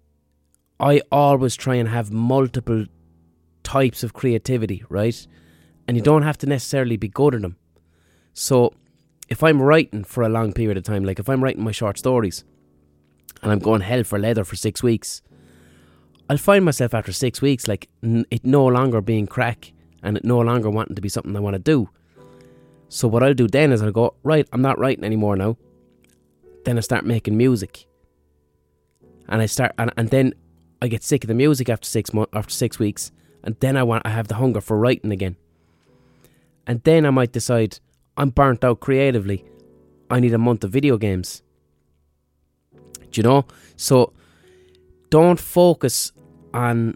I always try and have multiple types of creativity, right? And you don't have to necessarily be good at them. So if I'm writing for a long period of time, like if I'm writing my short stories and I'm going hell for leather for 6 weeks, I'll find myself after 6 weeks like it no longer being crack and it no longer wanting to be something I want to do. So what I'll do then is I'll go, right, I'm not writing anymore now. Then I start making music. And I start, and then I get sick of the music after 6 weeks, and then I have the hunger for writing again. And then I might decide I'm burnt out creatively. I need a month of video games. Do you know? So don't focus on,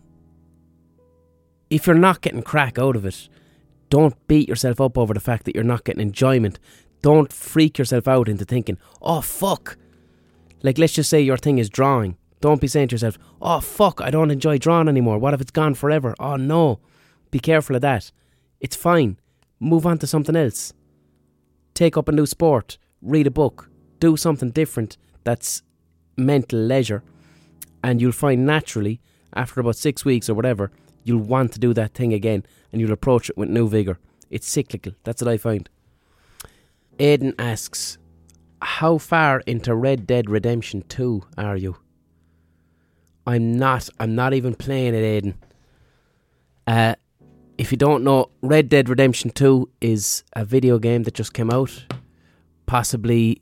if you're not getting crack out of it, don't beat yourself up over the fact that you're not getting enjoyment. Don't freak yourself out into thinking, oh fuck. Like, let's just say your thing is drawing. Don't be saying to yourself, oh fuck, I don't enjoy drawing anymore. What if it's gone forever? Oh no. Be careful of that. It's fine. Move on to something else. Take up a new sport. Read a book. Do something different that's mental leisure. And you'll find naturally, after about 6 weeks or whatever, you'll want to do that thing again and you'll approach it with new vigour. It's cyclical. That's what I find. Aidan asks, how far into Red Dead Redemption 2 are you? I'm not even playing it, Aidan. If you don't know, Red Dead Redemption 2 is a video game that just came out. Possibly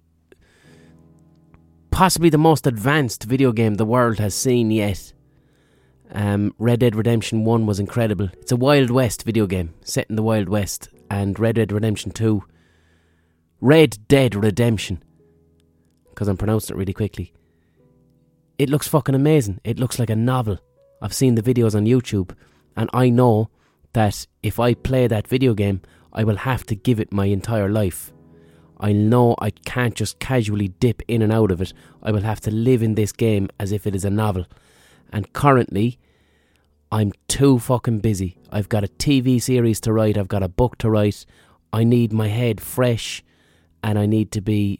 the most advanced video game the world has seen yet. Red Dead Redemption 1 was incredible. It's a Wild West video game set in the Wild West, and Red Dead Redemption 2, Red Dead Redemption, because I'm pronouncing it really quickly, it looks fucking amazing. It looks like a novel. I've seen the videos on YouTube, and I know that if I play that video game, I will have to give it my entire life. I know I can't just casually dip in and out of it. I will have to live in this game as if it is a novel. And currently, I'm too fucking busy. I've got a TV series to write, I've got a book to write. I need my head fresh, and I need to be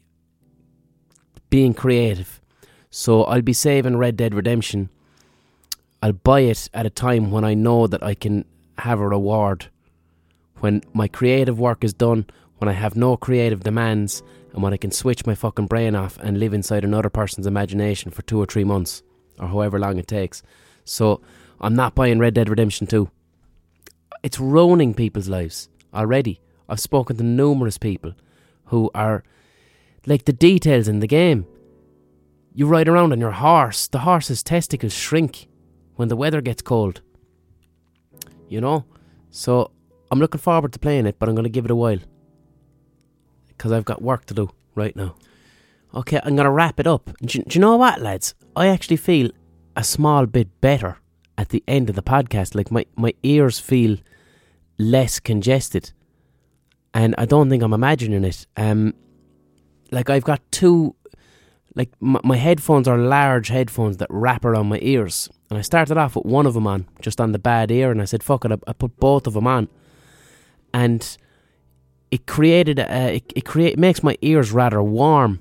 being creative. So I'll be saving Red Dead Redemption. I'll buy it at a time when I know that I can have a reward. When my creative work is done, when I have no creative demands, and when I can switch my fucking brain off and live inside another person's imagination for 2 or 3 months, or however long it takes. So I'm not buying Red Dead Redemption 2. It's ruining people's lives already. I've spoken to numerous people who are like, the details in the game. You ride around on your horse. The horse's testicles shrink when the weather gets cold. You know? So I'm looking forward to playing it, but I'm going to give it a while. Because I've got work to do right now. Okay, I'm going to wrap it up. Do you know what, lads? I actually feel a small bit better at the end of the podcast. Like, my ears feel less congested. And I don't think I'm imagining it. Like, I've got two... Like, my headphones are large headphones that wrap around my ears. And I started off with one of them on, just on the bad ear. And I said, fuck it, I put both of them on. And it created... It makes my ears rather warm.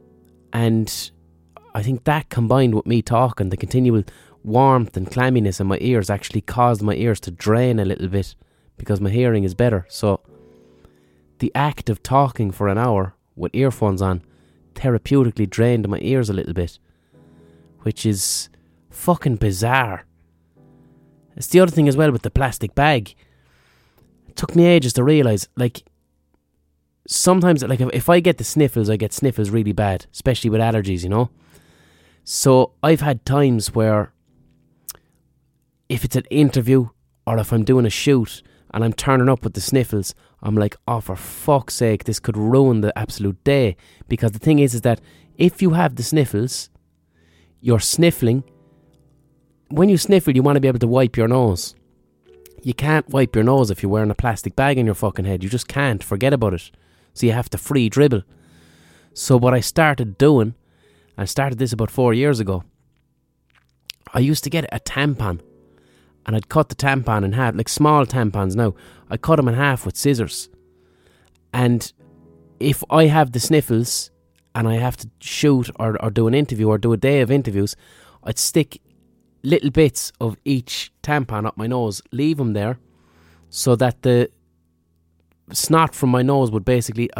And I think that, combined with me talking, the continual warmth and clamminess in my ears, actually caused my ears to drain a little bit, because my hearing is better. So the act of talking for an hour with earphones on therapeutically drained my ears a little bit, which is fucking bizarre. It's the other thing as well with the plastic bag. It took me ages to realise, like, sometimes, like, if I get the sniffles, I get sniffles really bad, especially with allergies, you know. So I've had times where, if it's an interview or if I'm doing a shoot and I'm turning up with the sniffles, I'm like, oh, for fuck's sake, this could ruin the absolute day. Because the thing is that if you have the sniffles, you're sniffling. When you sniffle, you want to be able to wipe your nose. You can't wipe your nose if you're wearing a plastic bag in your fucking head. You just can't. Forget about it. So you have to free dribble. So what I started doing, I started this about 4 years ago, I used to get a tampon, and I'd cut the tampon in half, like small tampons now. I cut them in half with scissors. And if I have the sniffles and I have to shoot or do an interview or do a day of interviews, I'd stick little bits of each tampon up my nose, leave them there, so that the snot from my nose would basically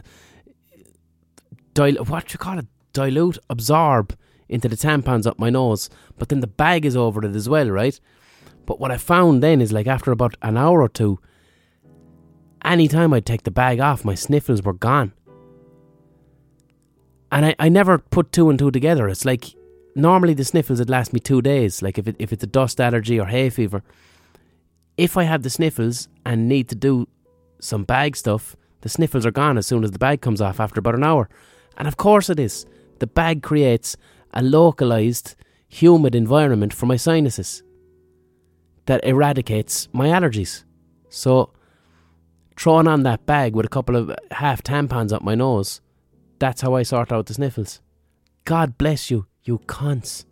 absorb into the tampons up my nose. But then the bag is over it as well, right? But what I found then is, like, after about an hour or two, any time I'd take the bag off, my sniffles were gone. And I never put two and two together. It's like, normally the sniffles would last me 2 days. Like, if it's a dust allergy or hay fever, if I have the sniffles and need to do some bag stuff, the sniffles are gone as soon as the bag comes off after about an hour. And of course it is. The bag creates a localised, humid environment for my sinuses that eradicates my allergies. So throwing on that bag with a couple of half tampons up my nose, that's how I sort out the sniffles. God bless you, you cunts.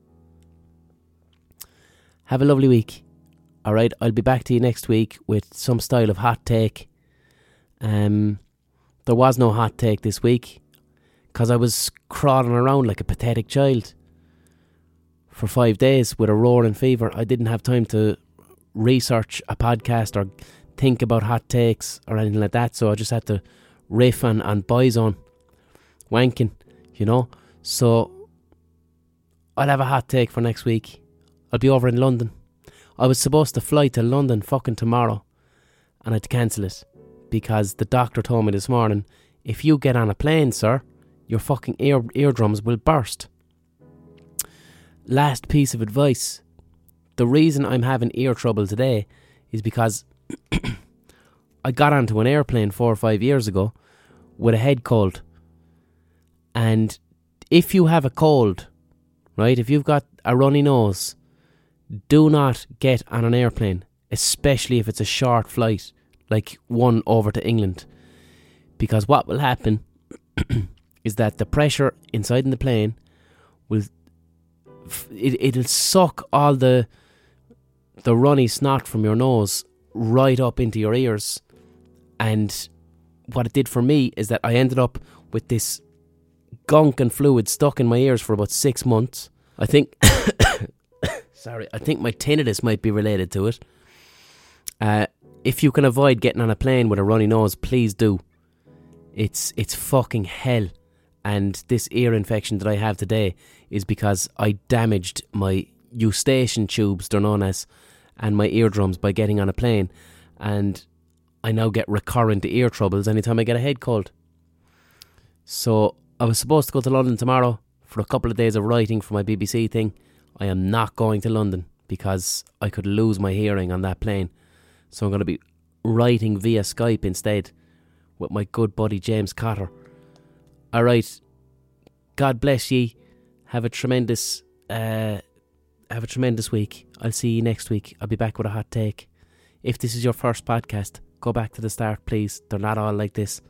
Have a lovely week. Alright, I'll be back to you next week with some style of hot take. There was no hot take this week because I was crawling around like a pathetic child for 5 days with a roaring fever. I didn't have time to research a podcast or think about hot takes or anything like that, so I just had to riff on Boyzone wanking, you know. So I'll have a hot take for next week. I'll be over in London. I was supposed to fly to London fucking tomorrow, and I had to cancel it because the doctor told me this morning, if you get on a plane, sir, your fucking eardrums will burst. Last piece of advice. The reason I'm having ear trouble today is because I got onto an airplane 4 or 5 years ago with a head cold. And if you have a cold, right, if you've got a runny nose, do not get on an airplane, especially if it's a short flight, like one over to England. Because what will happen is that the pressure inside in the plane will it'll suck all the runny snot from your nose right up into your ears. And what it did for me is that I ended up with this gunk and fluid stuck in my ears for about 6 months. I think I think my tinnitus might be related to it. If you can avoid getting on a plane with a runny nose, please do. It's fucking hell. And this ear infection that I have today is because I damaged my eustachian tubes, they're known as, and my eardrums by getting on a plane. And I now get recurrent ear troubles anytime I get a head cold. So I was supposed to go to London tomorrow for a couple of days of writing for my BBC thing. I am not going to London because I could lose my hearing on that plane. So I'm going to be writing via Skype instead with my good buddy James Cotter. Alright, God bless ye. Have a tremendous week. I'll see you next week. I'll be back with a hot take. If this is your first podcast, go back to the start, please. They're not all like this.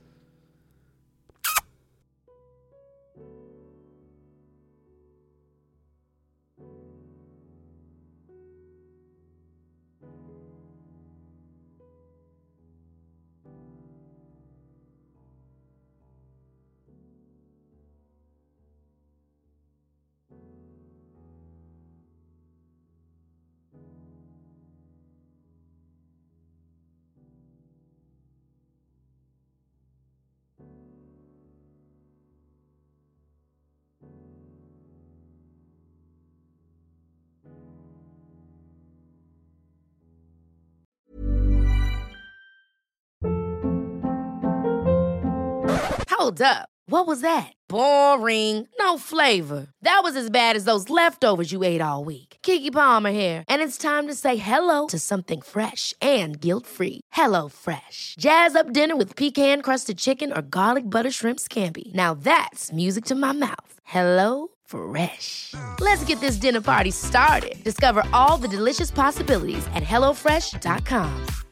Hold up. What was that? Boring. No flavor. That was as bad as those leftovers you ate all week. Keke Palmer here, and it's time to say hello to something fresh and guilt-free. Hello Fresh. Jazz up dinner with pecan-crusted chicken or garlic butter shrimp scampi. Now that's music to my mouth. Hello Fresh. Let's get this dinner party started. Discover all the delicious possibilities at HelloFresh.com.